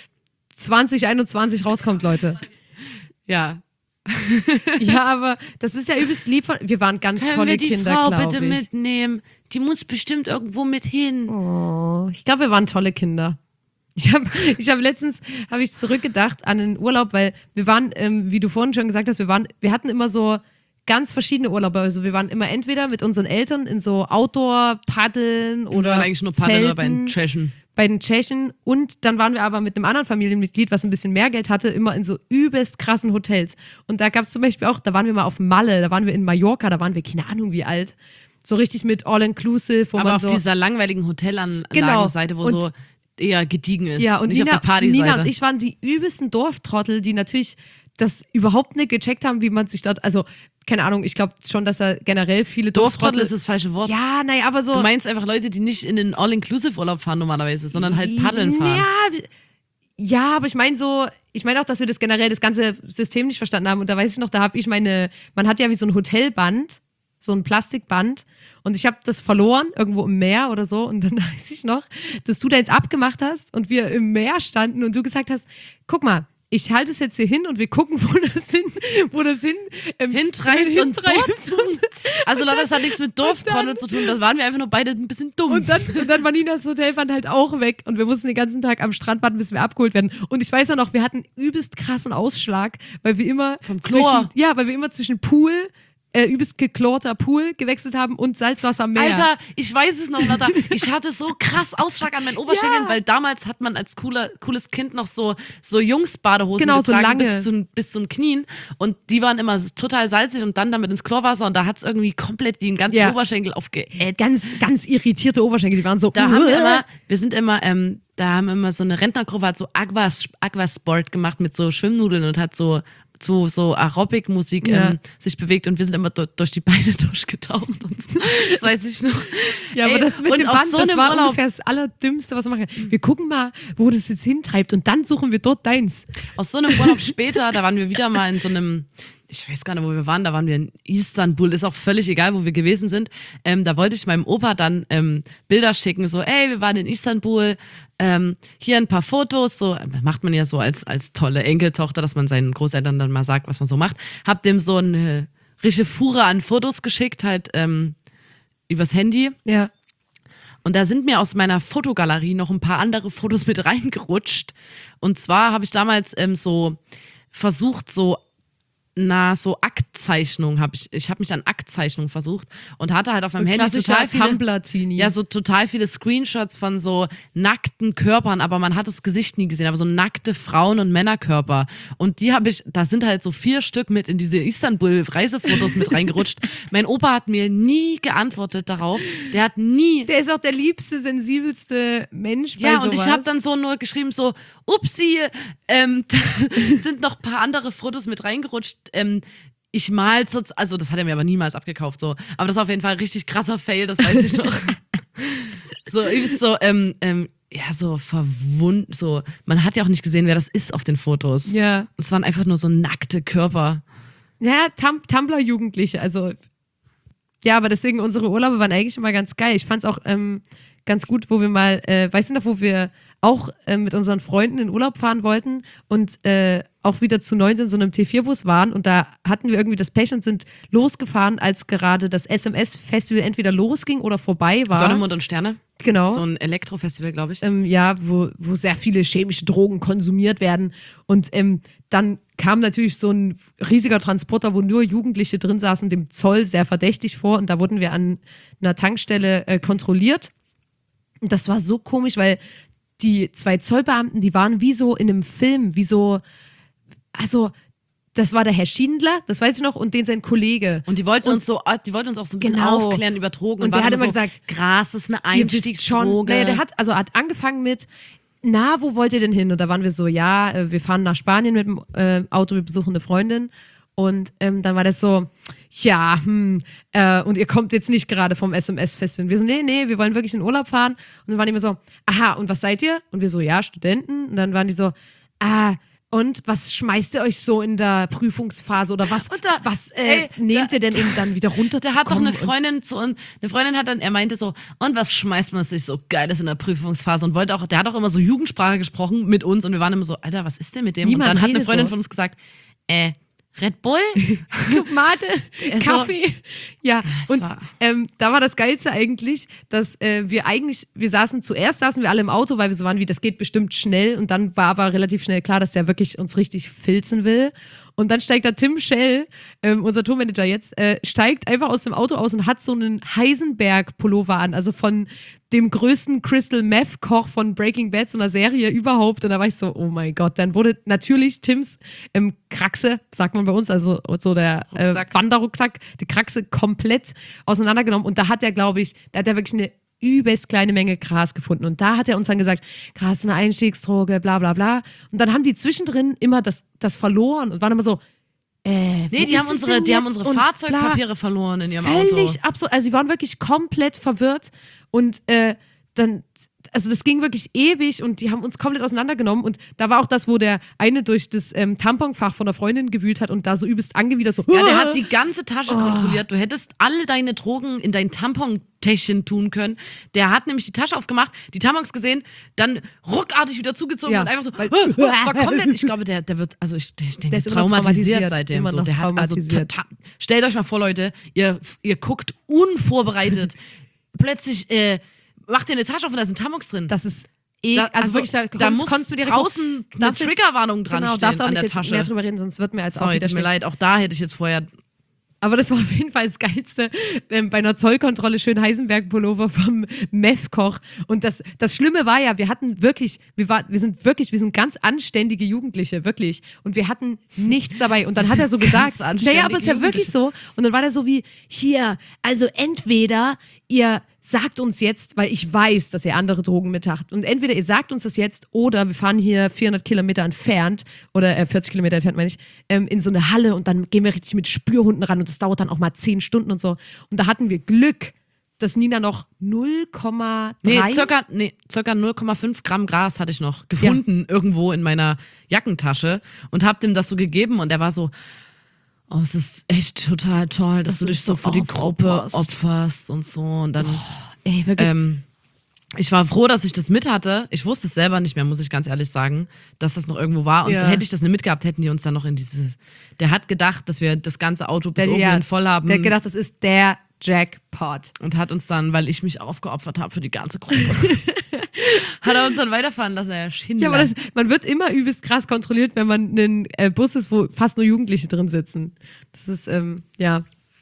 2021 rauskommt, Leute. Ja. Ja, aber das ist ja übelst lieb. Wir waren ganz Können tolle wir die Kinder, Frau glaube bitte ich. mitnehmen? Die muss bestimmt irgendwo mit hin. Oh, ich glaube, wir waren tolle Kinder. Ich hab letztens zurückgedacht an einen Urlaub, weil wir waren, wie du vorhin schon gesagt hast, wir hatten immer so ganz verschiedene Urlaube. Also wir waren immer entweder mit unseren Eltern in so Outdoor-Paddeln oder Wir waren eigentlich nur Paddeln oder bei den Zelten, Tschechen. bei den Tschechen. Und dann waren wir aber mit einem anderen Familienmitglied, was ein bisschen mehr Geld hatte, immer in so übelst krassen Hotels. Und da gab es zum Beispiel auch, da waren wir mal auf Malle, da waren wir in Mallorca, da waren wir keine Ahnung wie alt. So richtig mit All-Inclusive, wo Aber man auf so... dieser langweiligen Hotelanlagenseite, wo Und- so eher gediegen ist. Ja, und nicht auf der Partyseite. Nina und ich waren die übelsten Dorftrottel, die natürlich das überhaupt nicht gecheckt haben, wie man sich dort, also keine Ahnung, ich glaube schon, dass da generell viele Dorftrottel ist das falsche Wort. Ja, naja, aber so... Du meinst einfach Leute, die nicht in den All-Inclusive-Urlaub fahren normalerweise, sondern halt paddeln fahren. Ja, aber ich meine auch, dass wir das generell, das ganze System nicht verstanden haben. Und da weiß ich noch, man hat ja wie so ein Hotelband, so ein Plastikband. Und ich habe das verloren, irgendwo im Meer oder so. Und dann weiß ich noch, dass du da jetzt abgemacht hast und wir im Meer standen und du gesagt hast, guck mal, ich halte es jetzt hier hin und wir gucken, wo das Hintreibt und dort. Also Leute, das hat nichts mit Dorftrottel zu tun, das waren wir einfach nur beide ein bisschen dumm. Und dann war Ninas Hotelband halt auch weg und wir mussten den ganzen Tag am Strand warten, bis wir abgeholt werden. Und ich weiß ja noch, wir hatten übelst krassen Ausschlag, weil wir immer zwischen Pool, übelst geklorter Pool gewechselt haben und Salzwassermeer. Alter, ich weiß es noch, Lotta. Ich hatte so krass Ausschlag an meinen Oberschenkeln, Ja. weil damals hat man als cooles Kind noch so Jungs-Badehosen Genau, so getragen lange. bis zum Knien und die waren immer total salzig und dann damit ins Chlorwasser und da hat es irgendwie komplett den ganzen Ja. Oberschenkel aufgeätzt. Ganz irritierte Oberschenkel, die waren so. Da haben da haben immer so eine Rentnergruppe hat so Aquasport gemacht mit so Schwimmnudeln und hat so zu so Aerobic-Musik sich bewegt und wir sind immer durch die Beine durchgetaucht und so. Das weiß ich noch. Ja, aber das mit und dem aus Band, so das einem war Urlaub- ungefähr das Allerdümmste, was wir machen können. Wir gucken mal, wo das jetzt hintreibt und dann suchen wir dort deins. Aus so einem Urlaub später, da waren wir wieder mal in so einem, ich weiß gar nicht, wo wir waren, da waren wir in Istanbul, ist auch völlig egal, wo wir gewesen sind. Da wollte ich meinem Opa dann Bilder schicken, so, ey, wir waren in Istanbul, hier ein paar Fotos, so, macht man ja so als tolle Enkeltochter, dass man seinen Großeltern dann mal sagt, was man so macht. Hab dem so eine richtige Fuhre an Fotos geschickt, halt übers Handy. Ja. Und da sind mir aus meiner Fotogalerie noch ein paar andere Fotos mit reingerutscht. Und zwar habe ich damals so versucht, so Aktzeichnung ich habe mich an Aktzeichnung versucht und hatte halt auf meinem Handy total viele, Tumblr-Teenie. ja, so total viele Screenshots von so nackten Körpern, aber man hat das Gesicht nie gesehen, aber so nackte Frauen- und Männerkörper. Und da sind halt so 4 Stück mit in diese Istanbul-Reisefotos mit reingerutscht. Mein Opa hat mir nie geantwortet darauf. Der ist auch der liebste, sensibelste Mensch bei ja, und sowas. ich habe dann so nur geschrieben, so, upsi, da sind noch ein paar andere Fotos mit reingerutscht. Ich mal's jetzt, also das hat er mir aber niemals abgekauft, so. Aber das war auf jeden Fall ein richtig krasser Fail, das weiß ich noch. so übelst so, ja, so verwundet, so, man hat ja auch nicht gesehen, wer das ist auf den Fotos. Ja. Es waren einfach nur so nackte Körper. Ja, Tumblr-Jugendliche, also ja, aber deswegen unsere Urlaube waren eigentlich immer ganz geil. Ich fand es auch ganz gut, wo wir mal, weißt du noch, wo wir auch mit unseren Freunden in Urlaub fahren wollten und auch wieder zu 9 in so einem T4-Bus waren und da hatten wir irgendwie das Pech und sind losgefahren, als gerade das SMS-Festival entweder losging oder vorbei war. Sonne, Mond und Sterne. Genau. So ein Elektrofestival, glaube ich. Ja, wo sehr viele chemische Drogen konsumiert werden. Und dann kam natürlich so ein riesiger Transporter, wo nur Jugendliche drin saßen, dem Zoll sehr verdächtig vor. Und da wurden wir an einer Tankstelle kontrolliert. Und das war so komisch, weil die 2 Zollbeamten, die waren wie so in einem Film, wie so, also das war der Herr Schiendler, das weiß ich noch, und den sein Kollege. Und die wollten uns auch so ein bisschen Genau. aufklären über Drogen. Und der hat immer so, gesagt, Gras ist eine ihr wisst Einstiegsdroge. Naja, der hat angefangen mit, na, wo wollt ihr denn hin? Und da waren wir so, ja, wir fahren nach Spanien mit dem Auto, wir besuchen eine Freundin. Und dann war das so, ja, und ihr kommt jetzt nicht gerade vom SMS-Festival. Wir so, nee, wir wollen wirklich in Urlaub fahren. Und dann waren die immer so, aha, und was seid ihr? Und wir so, ja, Studenten. Und dann waren die so, und was schmeißt ihr euch so in der Prüfungsphase oder was nehmt ihr denn, um dann wieder runterzukommen? Da hat doch eine Freundin hat dann, er meinte so, und was schmeißt man sich so Geiles in der Prüfungsphase und der hat auch immer so Jugendsprache gesprochen mit uns und wir waren immer so, Alter, was ist denn mit dem? Niemand und dann hat eine redet Freundin so. von uns gesagt, Red Bull? Mate, Kaffee. Ja, und war- da war das Geilste eigentlich, dass wir saßen wir alle im Auto, weil wir so waren wie, das geht bestimmt schnell und dann war aber relativ schnell klar, dass der wirklich uns richtig filzen will. Und dann steigt da Tim Schell, unser Tourmanager jetzt, steigt einfach aus dem Auto aus und hat so einen Heisenberg-Pullover an, also von dem größten Crystal Meth-Koch von Breaking Bad, so einer Serie überhaupt. Und da war ich so, oh mein Gott. Dann wurde natürlich Tims Kraxe, sagt man bei uns, also so der Wanderrucksack, die Kraxe komplett auseinandergenommen. Und da hat er, glaube ich, wirklich eine übelst kleine Menge Gras gefunden. Und da hat er uns dann gesagt, Gras ist eine Einstiegsdroge, bla bla bla. Und dann haben die zwischendrin immer das verloren und waren immer so, Nee, die haben unsere Fahrzeugpapiere verloren in ihrem Auto. Völlig absurd. Also sie waren wirklich komplett verwirrt und dann, also das ging wirklich ewig und die haben uns komplett auseinandergenommen und da war auch das, wo der eine durch das Tamponfach von der Freundin gewühlt hat und da so übelst angewidert so. Ja, der hat die ganze Tasche kontrolliert. Du hättest alle deine Drogen in dein Tampontäschchen tun können. Der hat nämlich die Tasche aufgemacht, die Tampons gesehen, dann ruckartig wieder zugezogen Ja. und einfach so, war komplett, ich glaube, der wird, also ich denke, Der ist immer traumatisiert seitdem. immer So. noch Der hat also, traumatisiert. stellt euch mal vor, Leute, ihr guckt unvorbereitet, plötzlich macht ihr eine Tasche auf und da sind Tampons drin. Das ist wirklich, da muss konntest du direkt draußen eine darfst jetzt- Triggerwarnung dran Genau, stehen darfst auch an nicht der jetzt Tasche. mehr drüber reden, sonst wird mir als auch Sorry, wieder tut mir schlecht. leid, auch da hätte ich jetzt vorher. Aber das war auf jeden Fall das Geilste. Bei einer Zollkontrolle schön Heisenberg-Pullover vom Meth-Koch. Und das Schlimme war ja, wir sind ganz anständige Jugendliche, wirklich. Und wir hatten nichts dabei. Und dann hat er so gesagt, naja, aber ist ja wirklich so. Und dann war der so wie, hier, also entweder ihr sagt uns jetzt, weil ich weiß, dass ihr andere Drogen mit habt. Und entweder ihr sagt uns das jetzt oder wir fahren hier 400 Kilometer entfernt oder 40 Kilometer entfernt, meine ich, in so eine Halle und dann gehen wir richtig mit Spürhunden ran und das dauert dann auch mal 10 Stunden und so. Und da hatten wir Glück, dass Nina noch 0,3... Circa 0,5 Gramm Gras hatte ich noch gefunden irgendwo in meiner Jackentasche und hab dem das so gegeben und er war so, oh, es ist echt total toll, dass du dich so für die Gruppe opferst und so. Und dann, Ey, wirklich. ich war froh, dass ich das mit hatte. Ich wusste es selber nicht mehr, muss ich ganz ehrlich sagen, dass das noch irgendwo war. Und hätte ich das nicht mitgehabt, hätten die uns dann noch in diese... Der hat gedacht, dass wir das ganze Auto bis oben hin voll haben. Der hat gedacht, das ist der Jackpot. Und hat uns dann, weil ich mich aufgeopfert habe für die ganze Gruppe, hat er uns dann weiterfahren lassen, Herr Schindler. Ja, aber man wird immer übelst krass kontrolliert, wenn man einen Bus ist, wo fast nur Jugendliche drin sitzen. Das ist, ja.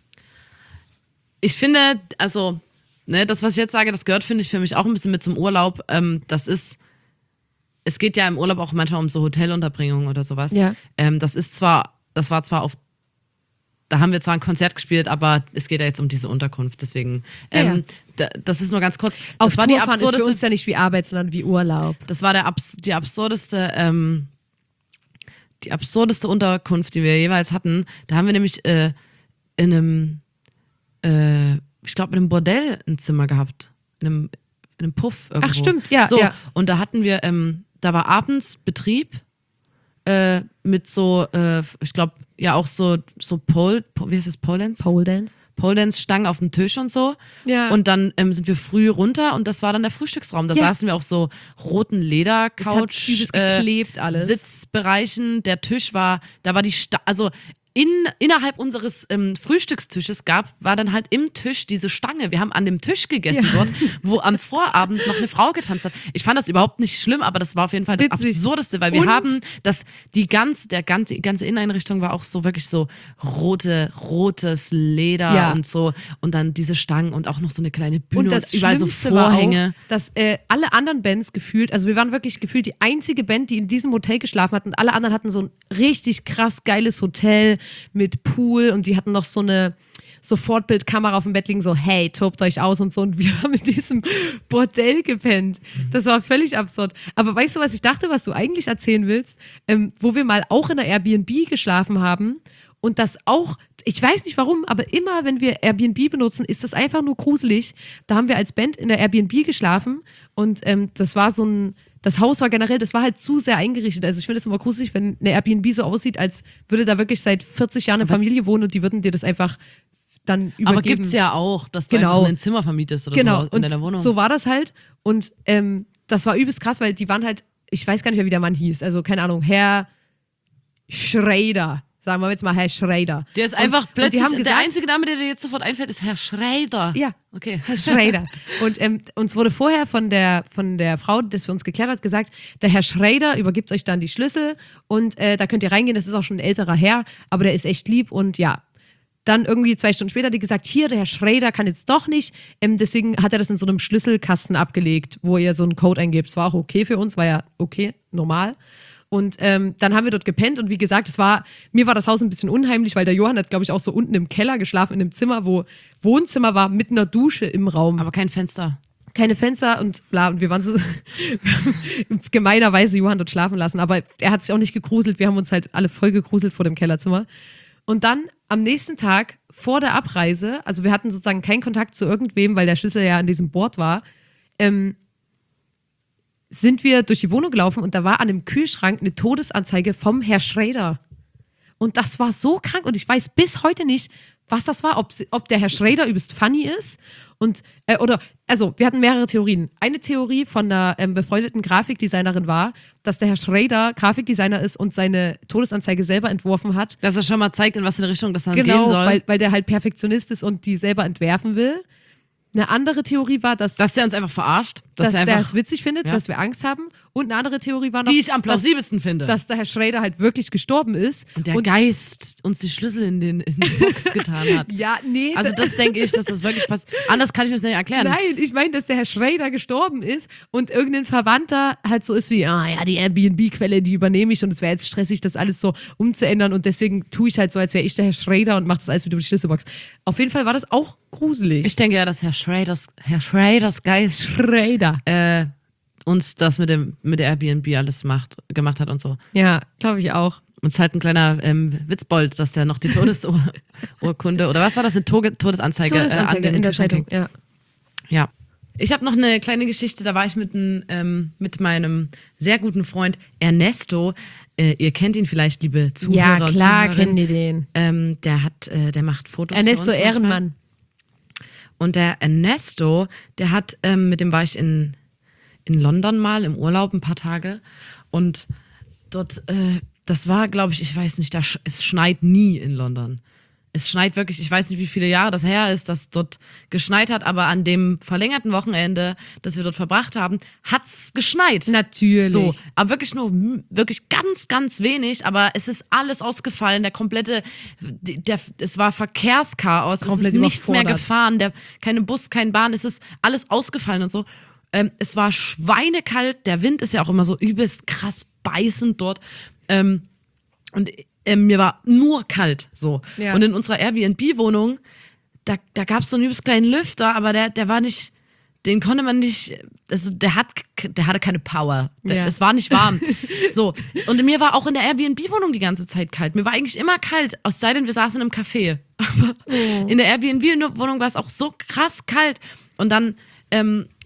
Ich finde, also, ne, das, was ich jetzt sage, das gehört, finde ich, für mich auch ein bisschen mit zum Urlaub. Es geht ja im Urlaub auch manchmal um so Hotelunterbringung oder sowas. Ja. Da haben wir zwar ein Konzert gespielt, aber es geht ja jetzt um diese Unterkunft, deswegen, das ist nur ganz kurz. Auf Das war Tourfahren ist für uns ja nicht wie Arbeit, sondern wie Urlaub. Das war die absurdeste Unterkunft, die wir jeweils hatten. Da haben wir nämlich in einem, ich glaube, in einem Bordell ein Zimmer gehabt. In einem in einem Puff irgendwo. Ach, stimmt, ja. So, ja. und da hatten wir, da war abends Betrieb mit so, ich glaube, ja auch so wie heißt das, Pole Dance? Pole Dance Stangen auf dem Tisch und so. Ja. Und dann sind wir früh runter und das war dann der Frühstücksraum. Da saßen wir auf so roten Ledercouch, übelst geklebt alles. Sitzbereichen. Der Tisch war, da war die also innerhalb unseres Frühstückstisches war dann halt im Tisch diese Stange. Wir haben an dem Tisch gegessen dort, wo am Vorabend noch eine Frau getanzt hat. Ich fand das überhaupt nicht schlimm, aber das war auf jeden Fall das Witzig. Absurdeste, weil wir haben die ganze Inneneinrichtung war auch so wirklich so rotes Leder und so und dann diese Stangen und auch noch so eine kleine Bühne und das überall so Schlimmste Vorhänge. war auch, dass alle anderen Bands gefühlt, also wir waren wirklich gefühlt die einzige Band, die in diesem Hotel geschlafen hat und alle anderen hatten so ein richtig krass geiles Hotel mit Pool und die hatten noch so eine Sofortbildkamera auf dem Bett liegen, so hey, tobt euch aus und so und wir haben in diesem Bordell gepennt. Das war völlig absurd. Aber weißt du, was ich dachte, was du eigentlich erzählen willst? Wo wir mal auch in einer Airbnb geschlafen haben und das auch, ich weiß nicht warum, aber immer, wenn wir Airbnb benutzen, ist das einfach nur gruselig. Da haben wir als Band in der Airbnb geschlafen und das war so ein das Haus war generell, das war halt zu sehr eingerichtet. Also ich finde es immer gruselig, wenn eine Airbnb so aussieht, als würde da wirklich seit 40 Jahren eine Familie wohnen und die würden dir das einfach dann übergeben. Aber gibt's ja auch, dass du einfach ein Zimmer vermietest oder so in deiner Wohnung. So war das halt. Und das war übelst krass, weil die waren halt, ich weiß gar nicht mehr, wie der Mann hieß. Also keine Ahnung, Herr Schrader. Sagen wir jetzt mal Herr Schrader. Der ist einfach plötzlich, die haben gesagt, der einzige Name, der dir jetzt sofort einfällt, ist Herr Schrader. Ja, okay. Herr Schrader. Und uns wurde vorher von der Frau, das für uns geklärt hat, gesagt, der Herr Schrader übergibt euch dann die Schlüssel und da könnt ihr reingehen, das ist auch schon ein älterer Herr, aber der ist echt lieb und ja. Dann irgendwie 2 Stunden später hat die gesagt, hier, der Herr Schrader kann jetzt doch nicht, deswegen hat er das in so einem Schlüsselkasten abgelegt, wo ihr so einen Code eingebt. Es war auch okay für uns, war ja okay, normal. Und dann haben wir dort gepennt und wie gesagt, mir war das Haus ein bisschen unheimlich, weil der Johann hat, glaube ich, auch so unten im Keller geschlafen, in einem Zimmer, wo Wohnzimmer war, mit einer Dusche im Raum. Aber kein Fenster. Keine Fenster und bla. Und wir waren so gemeinerweise Johann dort schlafen lassen, aber er hat sich auch nicht gegruselt. Wir haben uns halt alle voll gegruselt vor dem Kellerzimmer. Und dann am nächsten Tag vor der Abreise, also wir hatten sozusagen keinen Kontakt zu irgendwem, weil der Schlüssel ja an diesem Board war, sind wir durch die Wohnung gelaufen und da war an dem Kühlschrank eine Todesanzeige vom Herr Schrader. Und das war so krank und ich weiß bis heute nicht, was das war, ob der Herr Schrader übelst funny ist und, wir hatten mehrere Theorien. Eine Theorie von einer befreundeten Grafikdesignerin war, dass der Herr Schrader Grafikdesigner ist und seine Todesanzeige selber entworfen hat. Dass er schon mal zeigt, in was für eine Richtung das dann gehen soll. Genau, weil der halt Perfektionist ist und die selber entwerfen will. Eine andere Theorie war, dass der uns einfach verarscht. Dass der es witzig findet, dass wir Angst haben. Und eine andere Theorie war noch, die ich am plausibelsten finde. Dass der Herr Schrader halt wirklich gestorben ist. Und der Geist uns die Schlüssel in die Box getan hat. Ja, nee. Also das denke ich, dass das wirklich passiert. Anders kann ich mir das nicht erklären. Nein, ich meine, dass der Herr Schrader gestorben ist und irgendein Verwandter halt so ist wie, die Airbnb-Quelle, die übernehme ich und es wäre jetzt stressig, das alles so umzuändern und deswegen tue ich halt so, als wäre ich der Herr Schrader und mache das alles wieder über die Schlüsselbox. Auf jeden Fall war das auch gruselig. Ich denke ja, dass Herr Schraders Geist uns das mit der Airbnb alles gemacht hat und so. Ja, glaube ich auch. Und es ist halt ein kleiner Witzbold, dass der noch die Todesurkunde oder was war das, eine Todesanzeige in der Zeitung, ja. Ja. Ich habe noch eine kleine Geschichte, da war ich mit meinem sehr guten Freund Ernesto. Ihr kennt ihn vielleicht, liebe Zuhörer. Ja, klar, und kennen die den. Der macht Fotos Ernesto für uns Ehrenmann. Und der Ernesto, mit dem war ich in London mal im Urlaub ein paar Tage und dort, das war, glaube ich weiß nicht, es schneit nie in London. Es schneit wirklich, ich weiß nicht, wie viele Jahre das her ist, dass dort geschneit hat, aber an dem verlängerten Wochenende, das wir dort verbracht haben, hat's geschneit. Natürlich. So, aber wirklich ganz, ganz wenig, aber es ist alles ausgefallen, es war Verkehrschaos, es ist nichts mehr gefahren, kein Bus, kein Bahn, es ist alles ausgefallen und so. Es war schweinekalt, der Wind ist ja auch immer so übelst krass beißend dort und mir war nur kalt, so. Ja. Und in unserer Airbnb-Wohnung, da gab es so einen übelst kleinen Lüfter, aber der war nicht, den konnte man nicht, der hatte keine Power. Es war nicht warm. So. Und mir war auch in der Airbnb-Wohnung die ganze Zeit kalt. Mir war eigentlich immer kalt, es sei denn, wir saßen im Café. Aber in der Airbnb-Wohnung war es auch so krass kalt. Und dann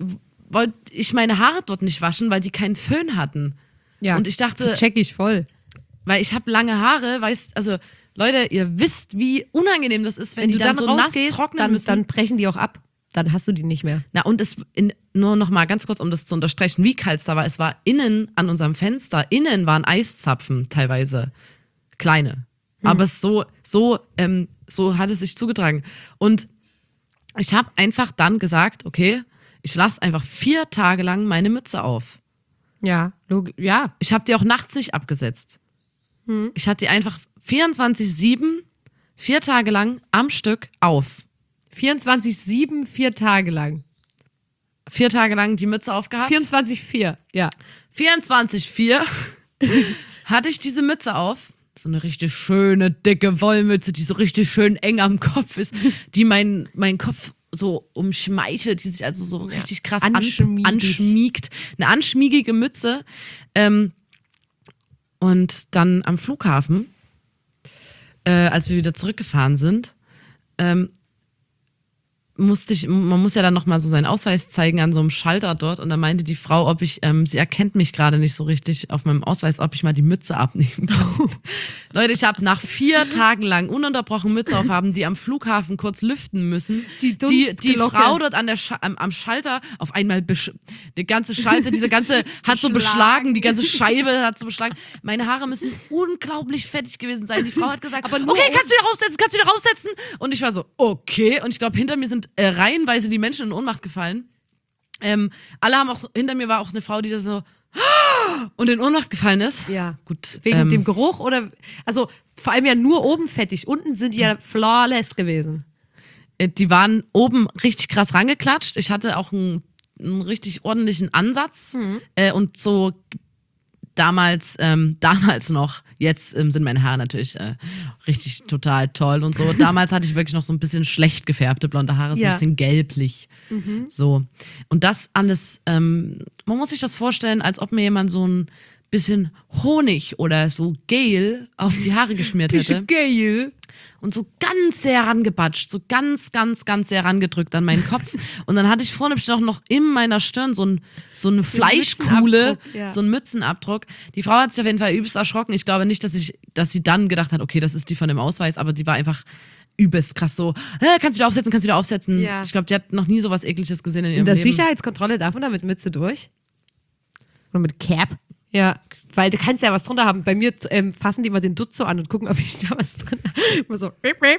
wollte ich meine Haare dort nicht waschen, weil die keinen Föhn hatten. Ja, und ich dachte, check ich voll. weil ich habe lange Haare, also Leute, ihr wisst, wie unangenehm das ist, wenn die du dann so nass trocknen müssen. Dann brechen die auch ab. Dann hast du die nicht mehr. Na, und nur noch mal ganz kurz, um das zu unterstreichen, wie kalt es da war. Es war innen an unserem Fenster, innen waren Eiszapfen teilweise. Kleine. Aber so hat es sich zugetragen. Und ich habe einfach dann gesagt, okay, ich lasse einfach 4 Tage lang meine Mütze auf. Ja, ja. Ich habe die auch nachts nicht abgesetzt. Ich hatte die einfach 24/7, 4 Tage lang am Stück auf. 24/7, 4 Tage lang. 4 Tage lang die Mütze aufgehabt. 24/4, ja. 24/4 hatte ich diese Mütze auf. So eine richtig schöne, dicke Wollmütze, die so richtig schön eng am Kopf ist, die mein Kopf so umschmeichelt, die sich also so richtig krass anschmiegt. Eine anschmiegige Mütze. Und dann am Flughafen, als wir wieder zurückgefahren sind, man muss ja dann nochmal so seinen Ausweis zeigen an so einem Schalter dort. Und da meinte die Frau, ob ich, sie erkennt mich gerade nicht so richtig auf meinem Ausweis, ob ich mal die Mütze abnehmen kann. Leute, ich habe nach 4 Tagen lang ununterbrochen Mütze aufhaben, die am Flughafen kurz lüften müssen. Die Frau dort am Schalter auf einmal, die ganze Schalter, hat so beschlagen, die ganze Scheibe hat so beschlagen. Meine Haare müssen unglaublich fettig gewesen sein. Die Frau hat gesagt, okay, kannst du wieder raussetzen? Und ich war so, okay. Und ich glaube, hinter mir sind reihenweise die Menschen in Ohnmacht gefallen. Alle haben auch, hinter mir war auch eine Frau, die da so und in Ohnmacht gefallen ist. Ja, gut. Wegen dem Geruch oder, also vor allem ja nur oben fettig. Unten sind die ja flawless gewesen. Die waren oben richtig krass rangeklatscht. Ich hatte auch einen richtig ordentlichen Ansatz. Und so damals noch, jetzt sind meine Haare natürlich richtig total toll und so. Damals hatte ich wirklich noch so ein bisschen schlecht gefärbte blonde Haare, so ein bisschen gelblich. So. Und das alles, man muss sich das vorstellen, als ob mir jemand so ein bisschen Honig oder so Gel auf die Haare geschmiert hätte. Gel. Und so ganz sehr rangebatscht, so ganz, ganz, ganz sehr rangedrückt an meinen Kopf. Und dann hatte ich vorne noch in meiner Stirn so eine Fleischkuhle, so einen Mützenabdruck. Die Frau hat sich auf jeden Fall übelst erschrocken. Ich glaube nicht, dass sie dann gedacht hat, okay, das ist die von dem Ausweis, aber die war einfach übelst krass so, kannst du wieder aufsetzen. Ja. Ich glaube, die hat noch nie sowas Ekliges gesehen in ihrem Leben. In der Sicherheitskontrolle darf man da mit Mütze durch? Oder mit Cap? Ja, weil du kannst ja was drunter haben. Bei mir fassen die mal den Dutt so an und gucken, ob ich da was drin habe. Immer so.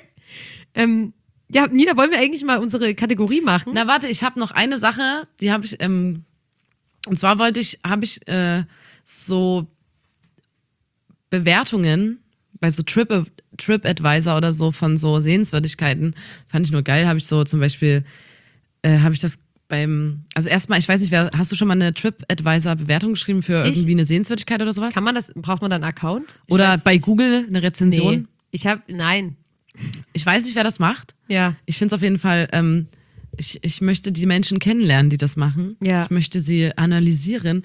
Ja, Nina, wollen wir eigentlich mal unsere Kategorie machen? Na warte, ich habe noch eine Sache, die habe ich, und zwar habe ich so Bewertungen bei so TripAdvisor oder so von so Sehenswürdigkeiten, fand ich nur geil, habe ich so zum Beispiel, habe ich das also erstmal, ich weiß nicht, hast du schon mal eine TripAdvisor-Bewertung geschrieben für irgendwie eine Sehenswürdigkeit oder sowas? Braucht man da einen Account? Oder bei Google eine Rezension? Nee, nein. Ich weiß nicht, wer das macht. Ja. Ich finde es auf jeden Fall, ich möchte die Menschen kennenlernen, die das machen. Ja. Ich möchte sie analysieren.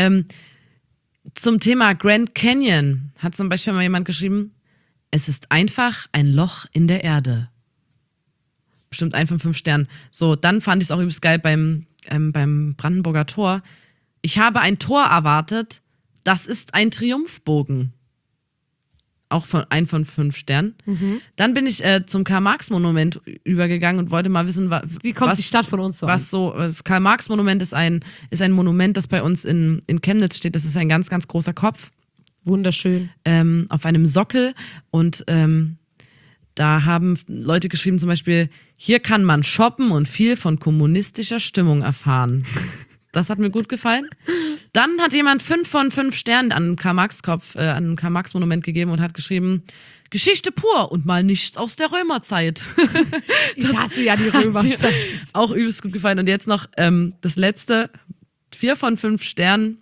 Zum Thema Grand Canyon hat zum Beispiel mal jemand geschrieben, es ist einfach ein Loch in der Erde. Bestimmt 1 von 5 Sternen. So, dann fand ich es auch übelst geil beim Brandenburger Tor. Ich habe ein Tor erwartet, das ist ein Triumphbogen. Auch 1 von 5 Sternen. Dann bin ich zum Karl-Marx-Monument übergegangen und wollte mal wissen, wie kommt die Stadt von uns so an? Das Karl-Marx-Monument ist ein Monument, das bei uns in Chemnitz steht. Das ist ein ganz, ganz großer Kopf. Wunderschön. Auf einem Sockel und da haben Leute geschrieben zum Beispiel, hier kann man shoppen und viel von kommunistischer Stimmung erfahren. Das hat mir gut gefallen. Dann hat jemand 5 von 5 Sternen an den Karl-Marx-Monument gegeben und hat geschrieben, Geschichte pur und mal nichts aus der Römerzeit. Ich hasse ja die Römerzeit. Auch übelst gut gefallen. Und jetzt noch das letzte, 4 von 5 Sternen,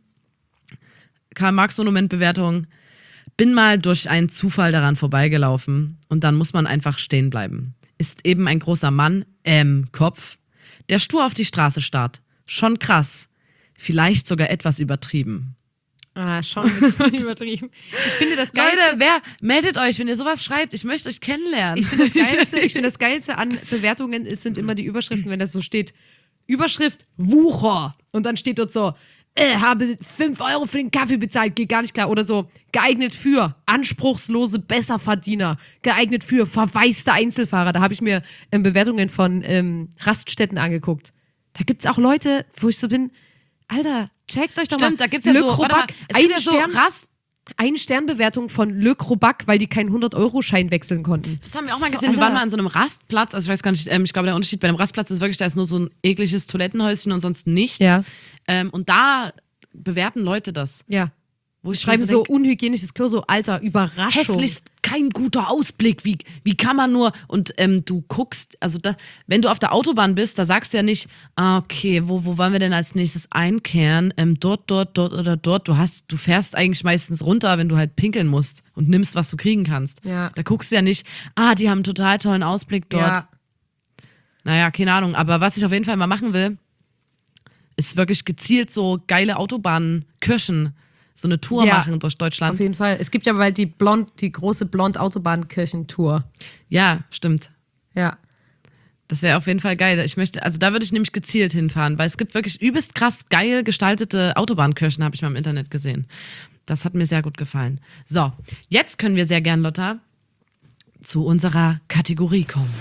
Karl-Marx-Monument-Bewertung. Bin mal durch einen Zufall daran vorbeigelaufen und dann muss man einfach stehen bleiben. Ist eben ein großer Mann, Kopf, der stur auf die Straße starrt. Schon krass. Vielleicht sogar etwas übertrieben. Schon ein bisschen übertrieben. Ich finde das Geilste... Leute, meldet euch, wenn ihr sowas schreibt. Ich möchte euch kennenlernen. Ich finde das Geilste an Bewertungen sind immer die Überschriften, wenn das so steht. Überschrift Wucher. Und dann steht dort so, habe 5 Euro für den Kaffee bezahlt, geht gar nicht klar. Oder so, geeignet für anspruchslose Besserverdiener, geeignet für verwaiste Einzelfahrer. Da habe ich mir Bewertungen von Raststätten angeguckt. Da gibt es auch Leute, wo ich so bin, Alter, checkt euch doch mal. Stimmt, da gibt es ja so, warte mal, es gibt ja so Eine-Stern-Bewertung von Le Crobac, weil die keinen 100-Euro-Schein wechseln konnten. Das haben wir auch mal gesehen. Wir waren mal an so einem Rastplatz. Also ich weiß gar nicht, ich glaube, der Unterschied bei dem Rastplatz ist wirklich, da ist nur so ein ekliges Toilettenhäuschen und sonst nichts. Ja. Und da bewerten Leute das. Ja. Wo ich Schreiben mir so denk, unhygienisches Klo, so Alter, Überraschung. hässlichst, kein guter Ausblick. Wie kann man nur? Und du guckst, also wenn du auf der Autobahn bist, da sagst du ja nicht, okay, wo wollen wir denn als nächstes einkehren? Dort oder dort. Du fährst eigentlich meistens runter, wenn du halt pinkeln musst und nimmst, was du kriegen kannst. Ja. Da guckst du ja nicht, die haben einen total tollen Ausblick dort. Ja. Naja, keine Ahnung. Aber was ich auf jeden Fall mal machen will, ist wirklich gezielt so geile Autobahnkirchen, so eine Tour machen durch Deutschland. Auf jeden Fall. Es gibt ja bald die große Blond-Autobahnkirchen-Tour. Ja, stimmt. Ja. Das wäre auf jeden Fall geil. Also da würde ich nämlich gezielt hinfahren, weil es gibt wirklich übelst krass geil gestaltete Autobahnkirchen, habe ich mal im Internet gesehen. Das hat mir sehr gut gefallen. So, jetzt können wir sehr gern, Lotta, zu unserer Kategorie kommen.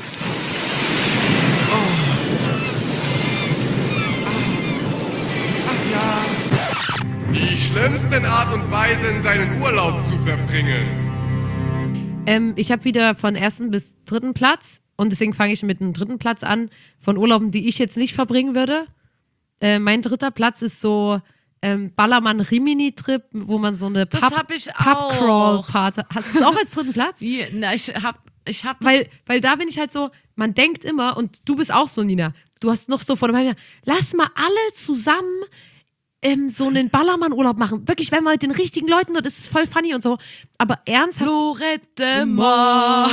Die schlimmsten Art und Weisen, seinen Urlaub zu verbringen. Ich habe wieder von 1. bis 3. Platz und deswegen fange ich mit dem 3. Platz an, von Urlauben, die ich jetzt nicht verbringen würde. Mein 3. Platz ist so Ballermann-Rimini-Trip, wo man so eine Das hab ich Pub-Crawl-Party. Hast du es auch als 3. Platz? Ja, na, ich hab das. Weil da bin ich halt so, man denkt immer, und du bist auch so, Nina, du hast noch so vor dem halben Jahr, lass mal alle zusammen so einen Ballermann-Urlaub machen. Wirklich, wenn man mit den richtigen Leuten dort ist, ist es voll funny und so. Aber ernsthaft. Lorette Mar.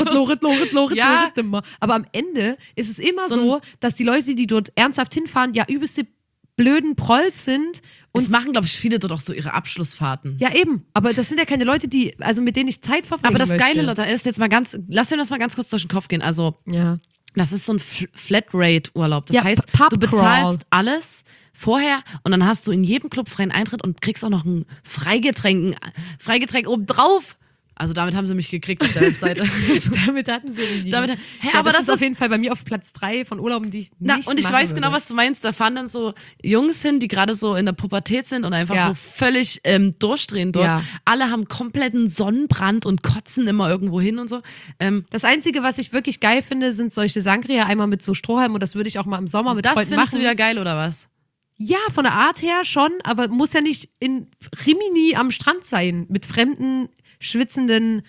Loret Ja. Mar. Aber am Ende ist es immer so, dass die Leute, die dort ernsthaft hinfahren, ja übelste blöden Prolls sind. Und Es machen, glaube ich, viele dort auch so ihre Abschlussfahrten. ja, eben. Aber das sind ja keine Leute, mit denen ich Zeit verbringen Aber das möchte. Geile, Lotta, ist jetzt mal lass dir das mal ganz kurz durch den Kopf gehen. Also, Ja. das ist so ein Flatrate-Urlaub. Das Ja, heißt, Pub du bezahlst alles vorher und dann hast du in jedem Club freien Eintritt und kriegst auch noch ein Freigetränk obendrauf. Also damit haben sie mich gekriegt auf der Webseite. Damit hatten sie ihn. Aber Aber das das ist auf jeden Fall bei mir auf Platz 3 von Urlauben, die ich nicht und ich machen weiß genau, würde. was du meinst. Da fahren dann so Jungs hin, die gerade so in der Pubertät sind und einfach Ja. so völlig durchdrehen dort. Ja. Alle haben kompletten Sonnenbrand und kotzen immer irgendwo hin und so. Das Einzige, was ich wirklich geil finde, sind solche Sangria einmal mit so Strohhalm und das würde ich auch mal im Sommer mit Das Freunden findest machen. du wieder geil, oder was? Ja, von der Art her schon, aber muss ja nicht in Rimini am Strand sein mit fremden, schwitzenden,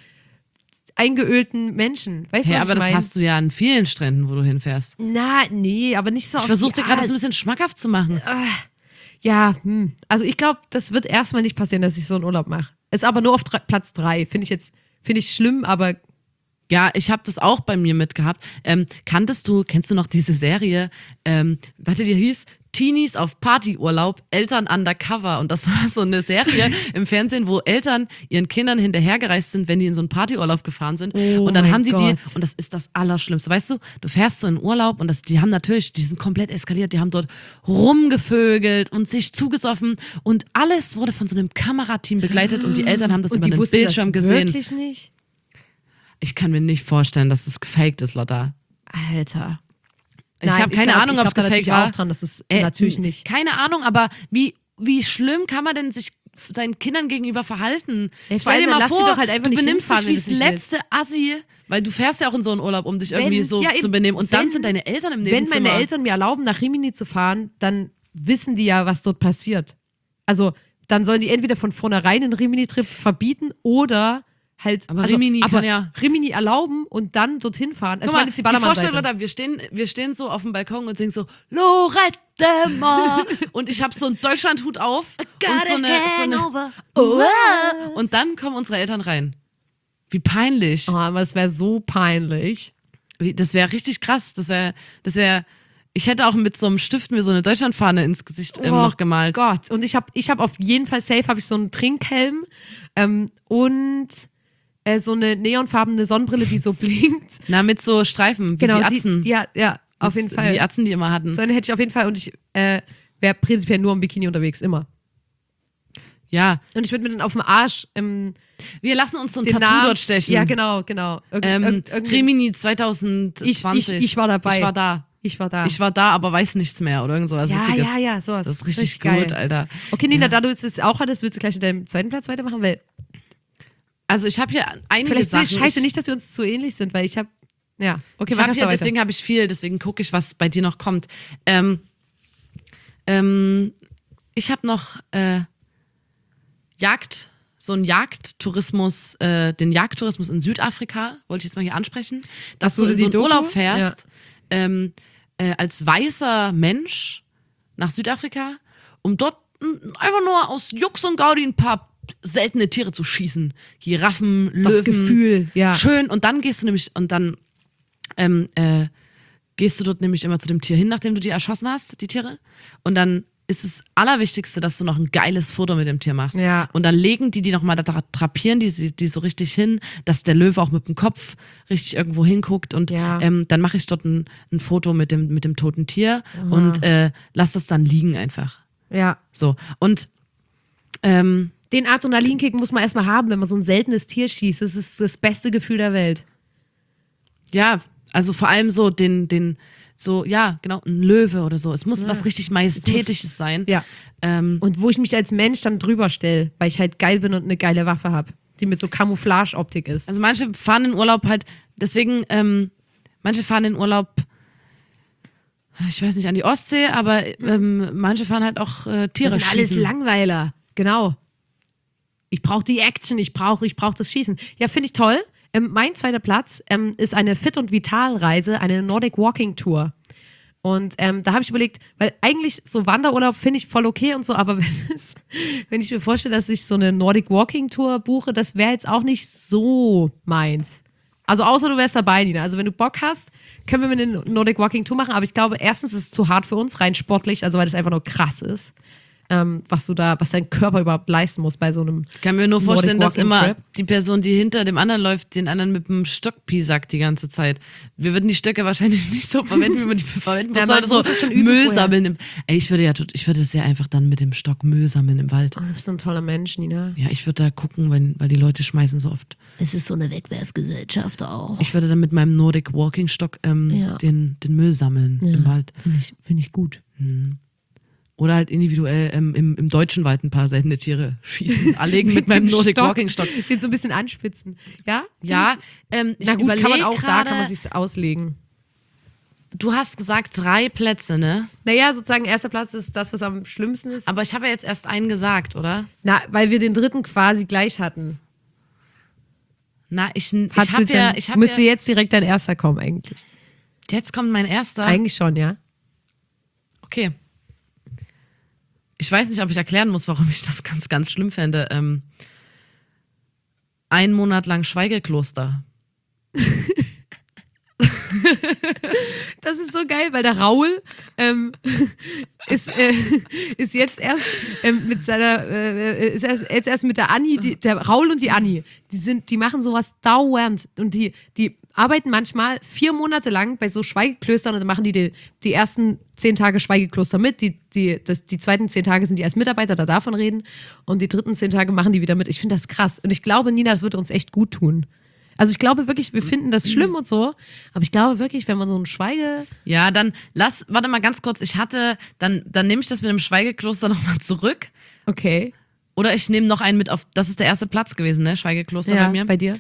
eingeölten Menschen. Weißt du, Ja, was aber ich das mein? hast du ja an vielen Stränden, wo du hinfährst. Na, nee, aber nicht so Ich auf versuche die dir gerade das Art. ein bisschen schmackhaft zu machen. Ja, also ich glaube, das wird erstmal nicht passieren, dass ich so einen Urlaub mache. Ist aber nur auf Platz 3. Finde ich schlimm, aber Ja, ich habe das auch bei mir mitgehabt. Kennst du noch diese Serie, die hieß Teenies auf Partyurlaub, Eltern undercover. Und das war so eine Serie im Fernsehen, wo Eltern ihren Kindern hinterhergereist sind, wenn die in so einen Partyurlaub gefahren sind. Oh Und dann mein haben die Gott. und das ist das Allerschlimmste. Weißt du fährst so in Urlaub und die sind komplett eskaliert. Die haben dort rumgevögelt und sich zugesoffen. Und alles wurde von so einem Kamerateam begleitet und die Eltern haben das und über die den wussten Bildschirm das gesehen. wirklich nicht? Ich kann mir nicht vorstellen, dass das gefaked ist, Lotta. Alter. Ich habe keine Ahnung, ob es gefaked natürlich war. auch dran, das ist natürlich nicht. Keine Ahnung, aber wie schlimm kann man denn sich seinen Kindern gegenüber verhalten? Ey, Stell dir vor allem, mal lass sie vor, doch halt einfach du nicht benimmst hinfahren, dich wie wenn das du es nicht letzte Assi, weil du fährst ja auch in so einen Urlaub, um dich irgendwie so ja, eben, zu benehmen. Und dann wenn- sind deine Eltern im Wenn Nebenzimmer. meine Eltern mir erlauben, nach Rimini zu fahren, dann wissen die ja, was dort passiert. Also, dann sollen die entweder von vornherein einen Rimini-Trip verbieten oder halt Aber Rimini kann ja- Rimini erlauben und dann dorthin fahren. Guck Es mal, war jetzt die die Vorstellung, Ballermann-Seite. Lotta, wir stehen so auf dem Balkon und singen so Lorette Mar und ich habe so einen Deutschlandhut auf und so eine und dann kommen unsere Eltern rein. Wie peinlich. Oh, aber es wäre so peinlich. Das wäre richtig krass. Ich hätte auch mit so einem Stift mir so eine Deutschlandfahne ins Gesicht noch gemalt. Oh Gott. Und ich hab auf jeden Fall safe so einen Trinkhelm und so eine neonfarbene Sonnenbrille, die so blinkt. Na, mit so Streifen, wie Genau, die Atzen. ja, auf jeden Fall. Die Atzen, die immer hatten. So eine hätte ich auf jeden Fall und ich wäre prinzipiell nur im Bikini unterwegs, immer. Ja, Und ich würde mir dann auf dem Arsch wir lassen uns so ein den Tattoo Namen, dort stechen. Ja, genau. Rimini 2020. Ich war dabei. Ich war da. Ich war da, aber weiß nichts mehr oder irgend sowas Witziges. Ja, sowas. Das ist richtig geil. gut, Alter. Okay, Nina, Ja. da du es auch hattest, willst du gleich mit deinem zweiten Platz weitermachen? Weil Also ich habe hier einige vielleicht Sachen. ist es scheiße nicht, dass wir uns zu ähnlich sind, weil ich habe, ja, okay, Ich mach habe erst hier, mal weiter. deswegen habe ich viel, deswegen gucke ich, was bei dir noch kommt. Ich habe noch so einen Jagdtourismus, den Jagdtourismus in Südafrika, wollte ich jetzt mal hier ansprechen, dass so, du in die so einen Doku? Urlaub fährst, als weißer Mensch nach Südafrika, um dort einfach nur aus Jux und Gaudi ein paar seltene Tiere zu schießen. Giraffen, Löwen. Das Gefühl, ja. Schön. Und dann gehst du nämlich, gehst du dort nämlich immer zu dem Tier hin, nachdem du die erschossen hast, die Tiere. Und dann ist das Allerwichtigste, dass du noch ein geiles Foto mit dem Tier machst. Ja. Und dann legen die nochmal da drapieren, die so richtig hin, dass der Löwe auch mit dem Kopf richtig irgendwo hinguckt. Und Ja. dann mache ich dort ein Foto mit dem toten Tier und lass das dann liegen einfach. Ja. So. Und Den Adrenalinkick muss man erstmal haben, wenn man so ein seltenes Tier schießt. Das ist das beste Gefühl der Welt. ja, also vor allem so so, ja, genau, ein Löwe oder so. Es muss was richtig Majestätisches sein. Ja. Und wo ich mich als Mensch dann drüber stelle, weil ich halt geil bin und eine geile Waffe habe, die mit so Camouflage-Optik ist. Also manche fahren in Urlaub halt, deswegen, manche fahren in Urlaub, ich weiß nicht, an die Ostsee, aber manche fahren halt auch Tiere Das sind alles schießen. Langweiler. Genau. Ich brauche die Action, ich brauch das Schießen. Ja, finde ich toll. Mein zweiter Platz ist eine Fit- und Vital-Reise, eine Nordic Walking Tour. Und da habe ich überlegt, weil eigentlich so Wanderurlaub finde ich voll okay und so, aber wenn ich mir vorstelle, dass ich so eine Nordic Walking Tour buche, das wäre jetzt auch nicht so meins. Also außer du wärst dabei, Nina. Also wenn du Bock hast, können wir eine Nordic Walking Tour machen, aber ich glaube, erstens ist es zu hart für uns, rein sportlich, also weil es einfach nur krass ist. Was dein Körper überhaupt leisten muss bei so einem. Ich kann mir nur vorstellen, dass Nordic immer Walking Trip. die Person, die hinter dem anderen läuft, den anderen mit dem Stock piesackt die ganze Zeit. Wir würden die Stöcke wahrscheinlich nicht so verwenden, wie man die verwenden Ja, muss. man So muss es schon üben Müll vorher. sammeln. Ey, ich würde das ja einfach dann mit dem Stock Müll sammeln im Wald. Oh, du bist so ein toller Mensch, Nina. Ja, ich würde da gucken, weil die Leute schmeißen so oft. Es ist so eine Wegwerfgesellschaft auch. Ich würde dann mit meinem Nordic Walking Stock Ja. den Müll sammeln im Wald. Finde ich gut. Oder halt individuell im deutschen Wald ein paar seltene Tiere schießen. Anlegen mit meinem dem Nordic Stock. Walking Stock. Den so ein bisschen anspitzen. Ja? Ja, Ich, ich na gut, kann man überleg auch da, kann man gerade- sich auslegen. Du hast gesagt 3 Plätze, ne? Naja, sozusagen erster Platz ist das, was am schlimmsten ist. Aber ich habe ja jetzt erst einen gesagt, oder? Na, weil wir den dritten quasi gleich hatten. Na, ich Müsste jetzt direkt dein erster kommen eigentlich. jetzt kommt mein erster. Eigentlich schon, ja. Okay. Ich weiß nicht, ob ich erklären muss, warum ich das ganz, ganz schlimm fände. 1 Monat lang Schweigekloster. Das ist so geil, weil der Raul ist jetzt erst mit seiner ist erst mit der Anni, der Raul und die Anni, die machen sowas dauernd und die arbeiten manchmal 4 Monate lang bei so Schweigeklöstern und dann machen die ersten 10 Tage Schweigekloster mit, die zweiten 10 Tage sind die als Mitarbeiter da davon reden und die dritten 10 Tage machen die wieder mit. Ich finde das krass und ich glaube, Nina, das würde uns echt gut tun. Also ich glaube wirklich, wir finden das schlimm und so, aber ich glaube wirklich, wenn man so ein Ja, dann warte mal ganz kurz, dann nehme ich das mit dem Schweigekloster nochmal zurück. Okay. Oder ich nehme noch einen mit auf, das ist der erste Platz gewesen, ne? Schweigekloster Ja, bei mir. bei dir?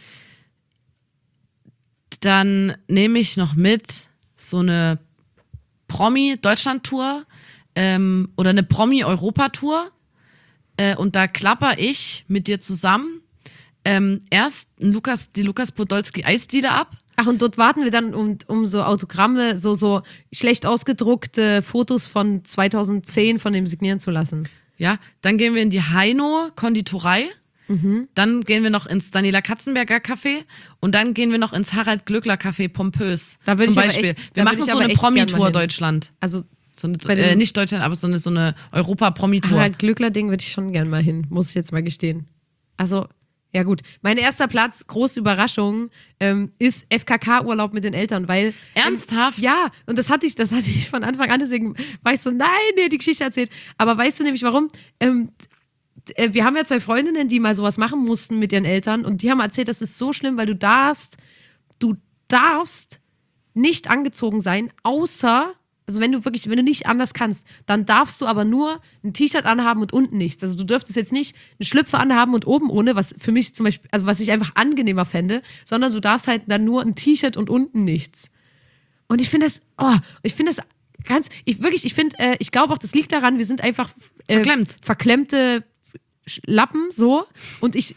Dann nehme ich noch mit so eine Promi-Deutschland-Tour oder eine Promi-Europa-Tour und da klapper ich mit dir zusammen erst die Lukas Podolski Eisdiele ab. Ach, und dort warten wir dann um so Autogramme, so schlecht ausgedruckte Fotos von 2010 von dem signieren zu lassen. Ja, dann gehen wir in die Heino Konditorei. Dann gehen wir noch ins Daniela Katzenberger Café und dann gehen wir noch ins Harald Glöckler Café Pompös. Da würde zum ich aber Beispiel. echt- da Wir würde machen ich so aber eine echt gern mal Promi-Tour hin. Deutschland. Also So eine, Bei dem- nicht Deutschland, aber so eine Europa-Promi-Tour. Harald Glöckler-Ding würde ich schon gern mal hin, muss ich jetzt mal gestehen. Also Ja gut, mein erster Platz, große Überraschung, ist FKK-Urlaub mit den Eltern, weil... Ernsthaft? Ja, und das hatte ich von Anfang an, deswegen war ich so, nein, die Geschichte erzählt. Aber weißt du nämlich warum? Wir haben ja 2 Freundinnen, die mal sowas machen mussten mit ihren Eltern und die haben erzählt, das ist so schlimm, weil du darfst nicht angezogen sein, außer... Also wenn du nicht anders kannst, dann darfst du aber nur ein T-Shirt anhaben und unten nichts. Also du dürftest jetzt nicht eine Schlüpfe anhaben und oben ohne, was für mich zum Beispiel, also was ich einfach angenehmer fände, sondern du darfst halt dann nur ein T-Shirt und unten nichts. Und ich finde das ich glaube auch, das liegt daran, wir sind einfach verklemmte Lappen, so. Und ich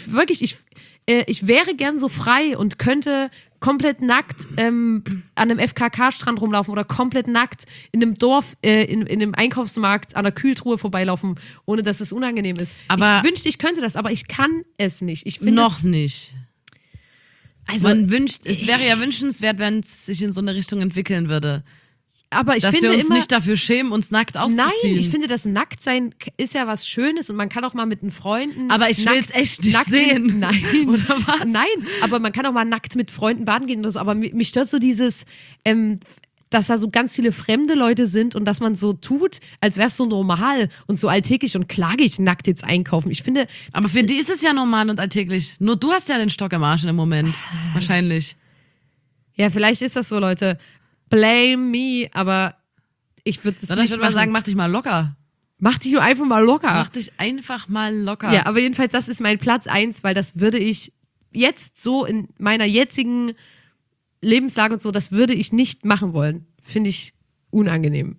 wäre gern so frei und könnte komplett nackt an einem FKK-Strand rumlaufen oder komplett nackt in einem Dorf, in einem Einkaufsmarkt an der Kühltruhe vorbeilaufen, ohne dass es unangenehm ist. Aber ich wünschte, ich könnte das, aber ich kann es nicht. Noch nicht. Also, es wäre ja wünschenswert, wenn es sich in so eine Richtung entwickeln würde. aber ich Dass finde wir uns immer, nicht dafür schämen, uns nackt auszuziehen. Nein, ich finde, das Nacktsein ist ja was Schönes und man kann auch mal mit den Freunden. Aber ich will es echt nicht sehen. Nein. Oder was? Nein, aber man kann auch mal nackt mit Freunden baden gehen oder so. Aber mich stört so dieses, dass da so ganz viele fremde Leute sind und dass man so tut, als wäre es so normal und so alltäglich und klar gehe ich nackt jetzt einkaufen. Ich finde. Aber für die ist es ja normal und alltäglich. Nur du hast ja den Stock im Arsch im Moment. Wahrscheinlich. Ja, vielleicht ist das so, Leute. Blame me, aber ich würde das Sondern ich nicht würde mal machen. sagen, mach dich mal locker. Mach dich nur einfach mal locker. Mach dich einfach mal locker. Ja, aber jedenfalls, das ist mein Platz 1, weil das würde ich jetzt so in meiner jetzigen Lebenslage und so, das würde ich nicht machen wollen. Finde ich unangenehm.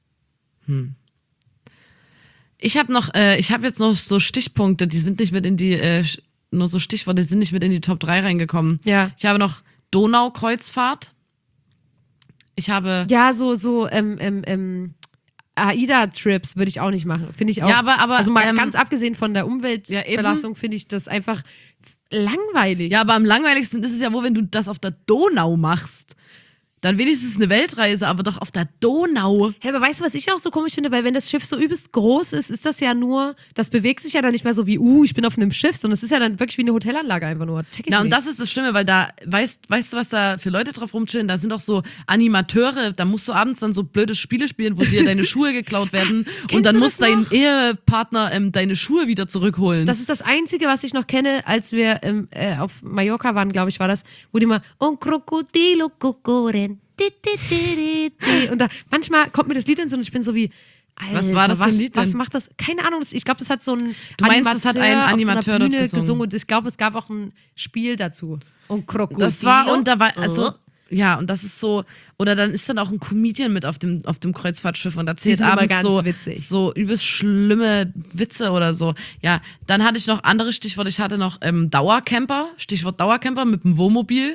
Ich habe jetzt noch so Stichpunkte, die sind nicht mit in die, nur so Stichworte, die sind nicht mit in die Top 3 reingekommen. Ja. Ich habe noch Donaukreuzfahrt. Ich habe... Ja, so AIDA-Trips würde ich auch nicht machen. Finde ich auch. Ja, aber also mal ganz abgesehen von der Umweltbelastung finde ich das einfach langweilig. Ja, aber am langweiligsten ist es ja wohl, wenn du das auf der Donau machst. Dann wenigstens eine Weltreise, aber doch auf der Donau. Hey, aber weißt du, was ich auch so komisch finde? Weil wenn das Schiff so übelst groß ist, ist das ja nur, das bewegt sich ja dann nicht mehr so wie, ich bin auf einem Schiff, sondern es ist ja dann wirklich wie eine Hotelanlage einfach nur. Check ich Na, und nicht. das ist das Schlimme, weil da, weißt du, was da für Leute drauf rumchillen? Da sind auch so Animateure, da musst du abends dann so blöde Spiele spielen, wo dir deine Schuhe geklaut werden und dann du muss das dein noch? Ehepartner deine Schuhe wieder zurückholen. Das ist das Einzige, was ich noch kenne, als wir auf Mallorca waren, glaube ich, war das, wo die mal Un crocodilo cocoren. Und da, manchmal kommt mir das Lied in so und ich bin so wie, Alter, Was war das für ein Lied denn? Was macht das? Keine Ahnung, ich glaube, das hat so ein Du meinst, das hat ein Animateur auf so einer dort Bühne gesungen. gesungen und ich glaube, es gab auch ein Spiel dazu. Und Krokodilo. Das war, und da war, also, ja, und das ist so, oder dann ist dann auch ein Comedian mit auf dem Kreuzfahrtschiff und Die erzählt sind immer abends ganz so, witzig. so übelst schlimme Witze oder so. Ja, dann hatte ich noch andere Stichworte. Ich hatte noch Dauercamper, Stichwort Dauercamper mit dem Wohnmobil.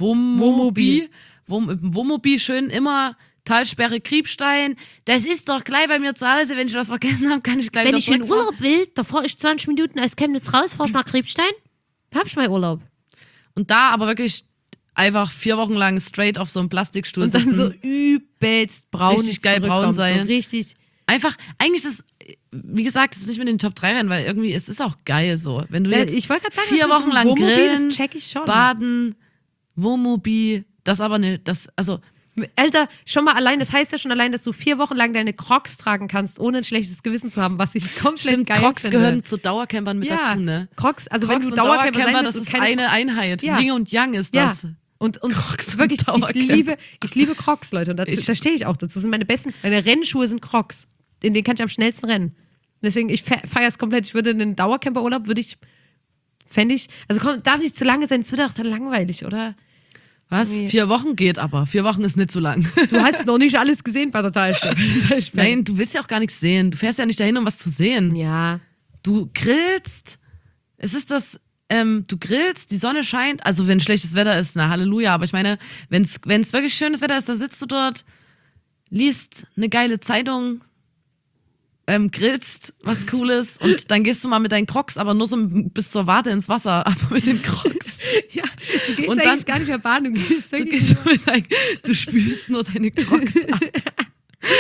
Mit dem Wohnmobil schön immer Talsperre Kriebstein. Das ist doch gleich bei mir zu Hause. Wenn ich was vergessen habe, kann ich gleich Wenn wieder ich in zurückfahren. Urlaub will, da fahre ich 20 Minuten aus Chemnitz raus, fahre ich nach Kriebstein, hab ich meinen Urlaub. Und da aber wirklich einfach 4 Wochen lang straight auf so einem Plastikstuhl und dann sitzen. so übelst braun Richtig geil braun zurückkommt, sein. So richtig. Einfach, eigentlich ist, wie gesagt, es ist nicht mit in den Top 3 rein, weil irgendwie, es ist auch geil so. Wenn du jetzt Ich wollte gerade sagen, 4 das mit Wochen dem lang Wohnmobil, grillen, das check ich schon. baden, Wohnmobil, das aber ne, also, Alter, schon mal allein, das heißt ja schon allein, dass du 4 Wochen lang deine Crocs tragen kannst, ohne ein schlechtes Gewissen zu haben, was ich komplett stimmt, geil Crocs finde. gehören zu Dauercampern mit ja, dazu, ne? Crocs, also Crocs wenn du und Dauercamper sein willst das und ist keine eine Einheit. Ja. Yin und Yang ist Ja. das. Und Crocs und wirklich, Dauercamper. ich liebe Crocs, Leute. Und dazu, da stehe ich auch dazu. Das sind meine Rennschuhe sind Crocs. In denen kann ich am schnellsten rennen. Deswegen, ich feiere es komplett. Ich würde einen Dauercamper-Urlaub, also darf nicht zu lange sein, es wird auch dann langweilig, oder? Was? Nee. 4 Wochen geht aber. 4 Wochen ist nicht so lang. Du hast noch nicht alles gesehen bei der Talstadt. Nein, du willst ja auch gar nichts sehen. Du fährst ja nicht dahin, um was zu sehen. Ja. Du grillst. Es ist das, du grillst, die Sonne scheint. Also wenn schlechtes Wetter ist, na Halleluja. Aber ich meine, wenn es wirklich schönes Wetter ist, dann sitzt du dort, liest eine geile Zeitung, grillst was Cooles und dann gehst du mal mit deinen Crocs, aber nur so bis zur Warte ins Wasser, aber mit den Crocs. Ja, du gehst Und eigentlich dann- gar nicht mehr baden, du gehst Du, wirklich gehst mit du spülst nur deine Crocs ab.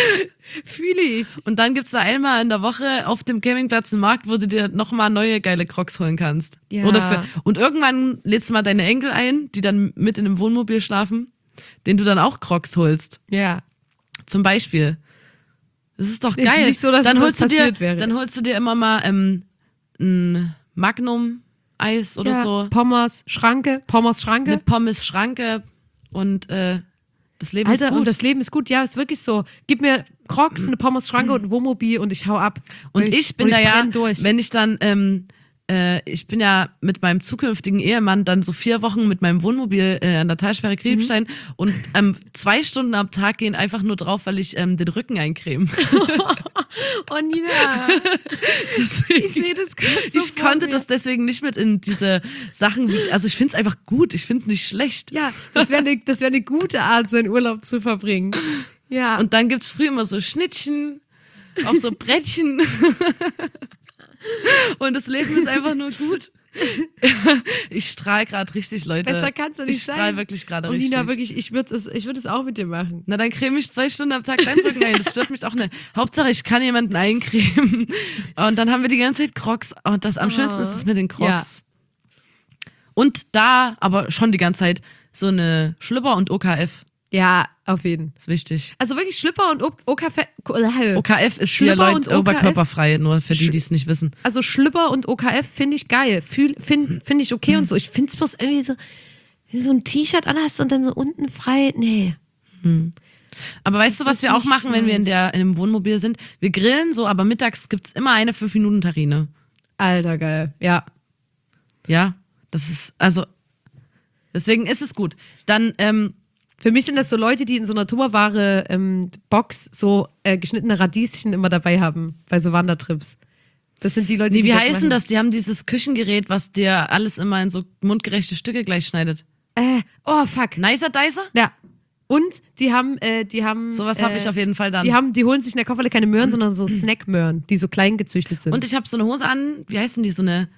Fühle ich. Und dann gibt's da einmal in der Woche auf dem Campingplatz einen Markt, wo du dir nochmal neue geile Crocs holen kannst. Ja. Und irgendwann lädst du mal deine Enkel ein, die dann mit in einem Wohnmobil schlafen, denen du dann auch Crocs holst. Ja. Zum Beispiel. Das ist doch Ist geil. nicht so, dass dann das holst du dir, passiert wäre. Dann holst du dir immer mal ein Magnum-Eis oder so. Pommes Schranke. Eine Pommes-Schranke und das Leben ist Alter, gut. und das Leben ist gut. Ja, ist wirklich so. Gib mir Crocs, eine Pommes-Schranke und ein Wohnmobil und ich hau ab. Und ich bin da ja, brenn durch. wenn ich dann, ich bin ja mit meinem zukünftigen Ehemann dann so 4 Wochen mit meinem Wohnmobil an der Talsperre Kriebstein und 2 Stunden am Tag gehen einfach nur drauf, weil ich den Rücken eincreme. Oh Nina, Deswegen, ich sehe das gerade so ich vor konnte mir. das deswegen nicht mit in diese Sachen, also ich finde es einfach gut, ich finde es nicht schlecht. Ja, das wäre eine gute Art, seinen Urlaub zu verbringen. Ja. Und dann gibt's früher immer so Schnittchen auf so Brettchen. Und das Leben ist einfach nur gut. Ich strahle gerade richtig, Leute. Besser kannst du nicht sein. Ich strahle wirklich gerade Und richtig. Nina, wirklich, ich würd es auch mit dir machen. Na, dann creme ich 2 Stunden am Tag deinen Rücken ein. Das stört mich auch nicht. Hauptsache, ich kann jemanden eincremen. Und dann haben wir die ganze Zeit Crocs. Und das am schönsten ist es mit den Crocs. Und da aber schon die ganze Zeit so eine Schlüpper und OKF. Ja, auf jeden. Ist wichtig. Also wirklich Schlüpper und OKF. OKF ist hier, Schlüpper Leute, und OKF? oberkörperfrei, nur für die es nicht wissen. Also Schlüpper und OKF finde ich geil. Find ich okay und so. Ich finde es bloß irgendwie so, wenn du so ein T-Shirt anhast und dann so unten frei. Nee. Aber weißt du, was ist wir auch nicht machen, wenn wir in meins. einem Wohnmobil sind? Wir grillen so, aber mittags gibt's immer eine 5-Minuten-Terrine. Alter, geil. Ja. Ja, das ist, also, deswegen ist es gut. Dann, Für mich sind das so Leute, die in so einer Tupperware-Box so geschnittene Radieschen immer dabei haben, bei so Wandertrips. Das sind die Leute, nee, die wie das heißen machen. das? Die haben dieses Küchengerät, was dir alles immer in so mundgerechte Stücke gleich schneidet. Oh, fuck. Nicer Dicer? Ja. Und die haben Sowas habe ich auf jeden Fall dann. die holen sich in der Kofferle keine Möhren, sondern so Snack-Möhren, die so klein gezüchtet sind. Und ich habe so eine Hose an, wie heißen die, so eine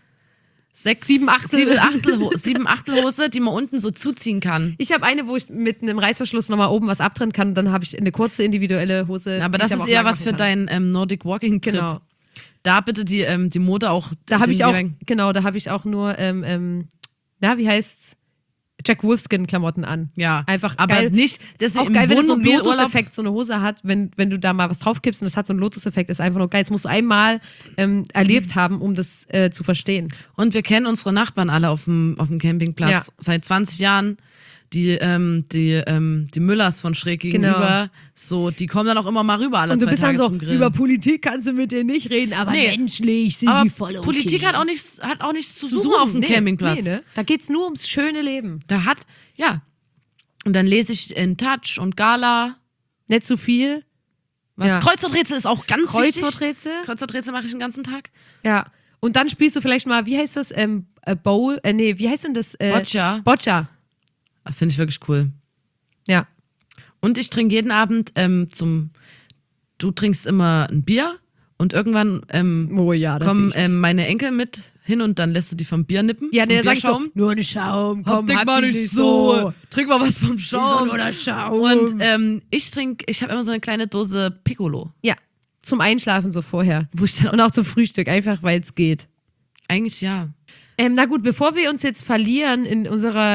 7/8 Hose, die man unten so zuziehen kann. ich habe eine, wo ich mit einem Reißverschluss nochmal oben was abtrennen kann. Dann habe ich eine kurze individuelle Hose. Aber die das ich ist auch eher lang was machen für kann. deinen Nordic Walking Trip. Genau. Da bitte die Mode auch. Da habe den ich auch, jeweiligen- genau, da habe ich auch nur, wie heißt's? Jack Wolfskin-Klamotten an. Ja, Einfach aber geil. nicht, dass Auch im geil, wenn es so einen Wohnmobilurlaub- Lotus-Effekt, so eine Hose hat, wenn du da mal was draufkippst und das hat so einen Lotus-Effekt, ist einfach nur geil. Das musst du einmal erlebt haben, um das zu verstehen. Und wir kennen unsere Nachbarn alle auf dem Campingplatz Ja. seit 20 Jahren. Die Müllers von schräg gegenüber, so, die kommen dann auch immer mal rüber alle Und du 2 bist Tage dann so, zum Grillen. über Politik kannst du mit denen nicht reden, aber Nee. menschlich sind Aber die voll okay. Politik hat auch nichts zu suchen auf dem Nee, Campingplatz. Nee, ne? Da geht's nur ums schöne Leben. Ja. Und dann lese ich in Touch und Gala. Nicht zu viel. Was? Ja. Kreuzworträtsel ist auch ganz wichtig. Kreuzworträtsel. Kreuzworträtsel mache ich den ganzen Tag. Ja. Und dann spielst du vielleicht mal, wie heißt das? Bowl? Wie heißt denn das? Boccia. Boccia. Finde ich wirklich cool. Ja. Und ich trinke jeden Abend du trinkst immer ein Bier und irgendwann Oh ja, das kommen sehe ich. meine Enkel mit hin und dann lässt du die vom Bier nippen. Ja, vom nee, da sag ich so, Bierschaum. nur ein Schaum, komm, Trink hab mal dich nicht so. Trink mal was vom Schaum. Nur der Schaum. Und ich habe immer so eine kleine Dose Piccolo. Ja, zum Einschlafen so vorher. Wo ich dann Und auch zum Frühstück, einfach weil es geht. eigentlich ja. Na gut, bevor wir uns jetzt verlieren in unserer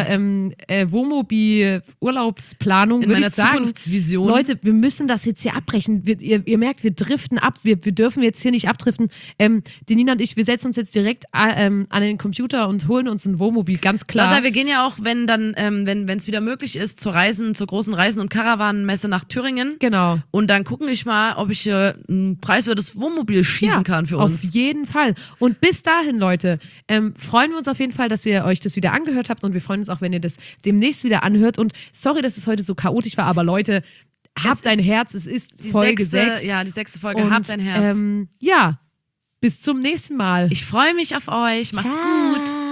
Wohnmobil-Urlaubsplanung, In würde meiner ich sagen, Zukunftsvision. Leute, wir müssen das jetzt hier abbrechen. Ihr merkt, wir driften ab. Wir dürfen jetzt hier nicht abdriften. Die Nina und ich, wir setzen uns jetzt direkt an den Computer und holen uns ein Wohnmobil, ganz klar. Lotta, wir gehen ja auch, wenn es wieder möglich ist, zur großen Reisen- und Karawanenmesse nach Thüringen. Genau. Und dann gucke ich mal, ob ich hier ein preiswertes Wohnmobil schießen kann für uns. Auf jeden Fall. Und bis dahin, Leute, freuen wir uns auf jeden Fall, dass ihr euch das wieder angehört habt und wir freuen uns auch, wenn ihr das demnächst wieder anhört. Und sorry, dass es heute so chaotisch war, aber Leute, habt ein Herz, es ist Folge 6. Ja, die 6. Folge. Und, Habt ein Herz. Ja, bis zum nächsten Mal. Ich freue mich auf euch. Macht's Ciao. gut.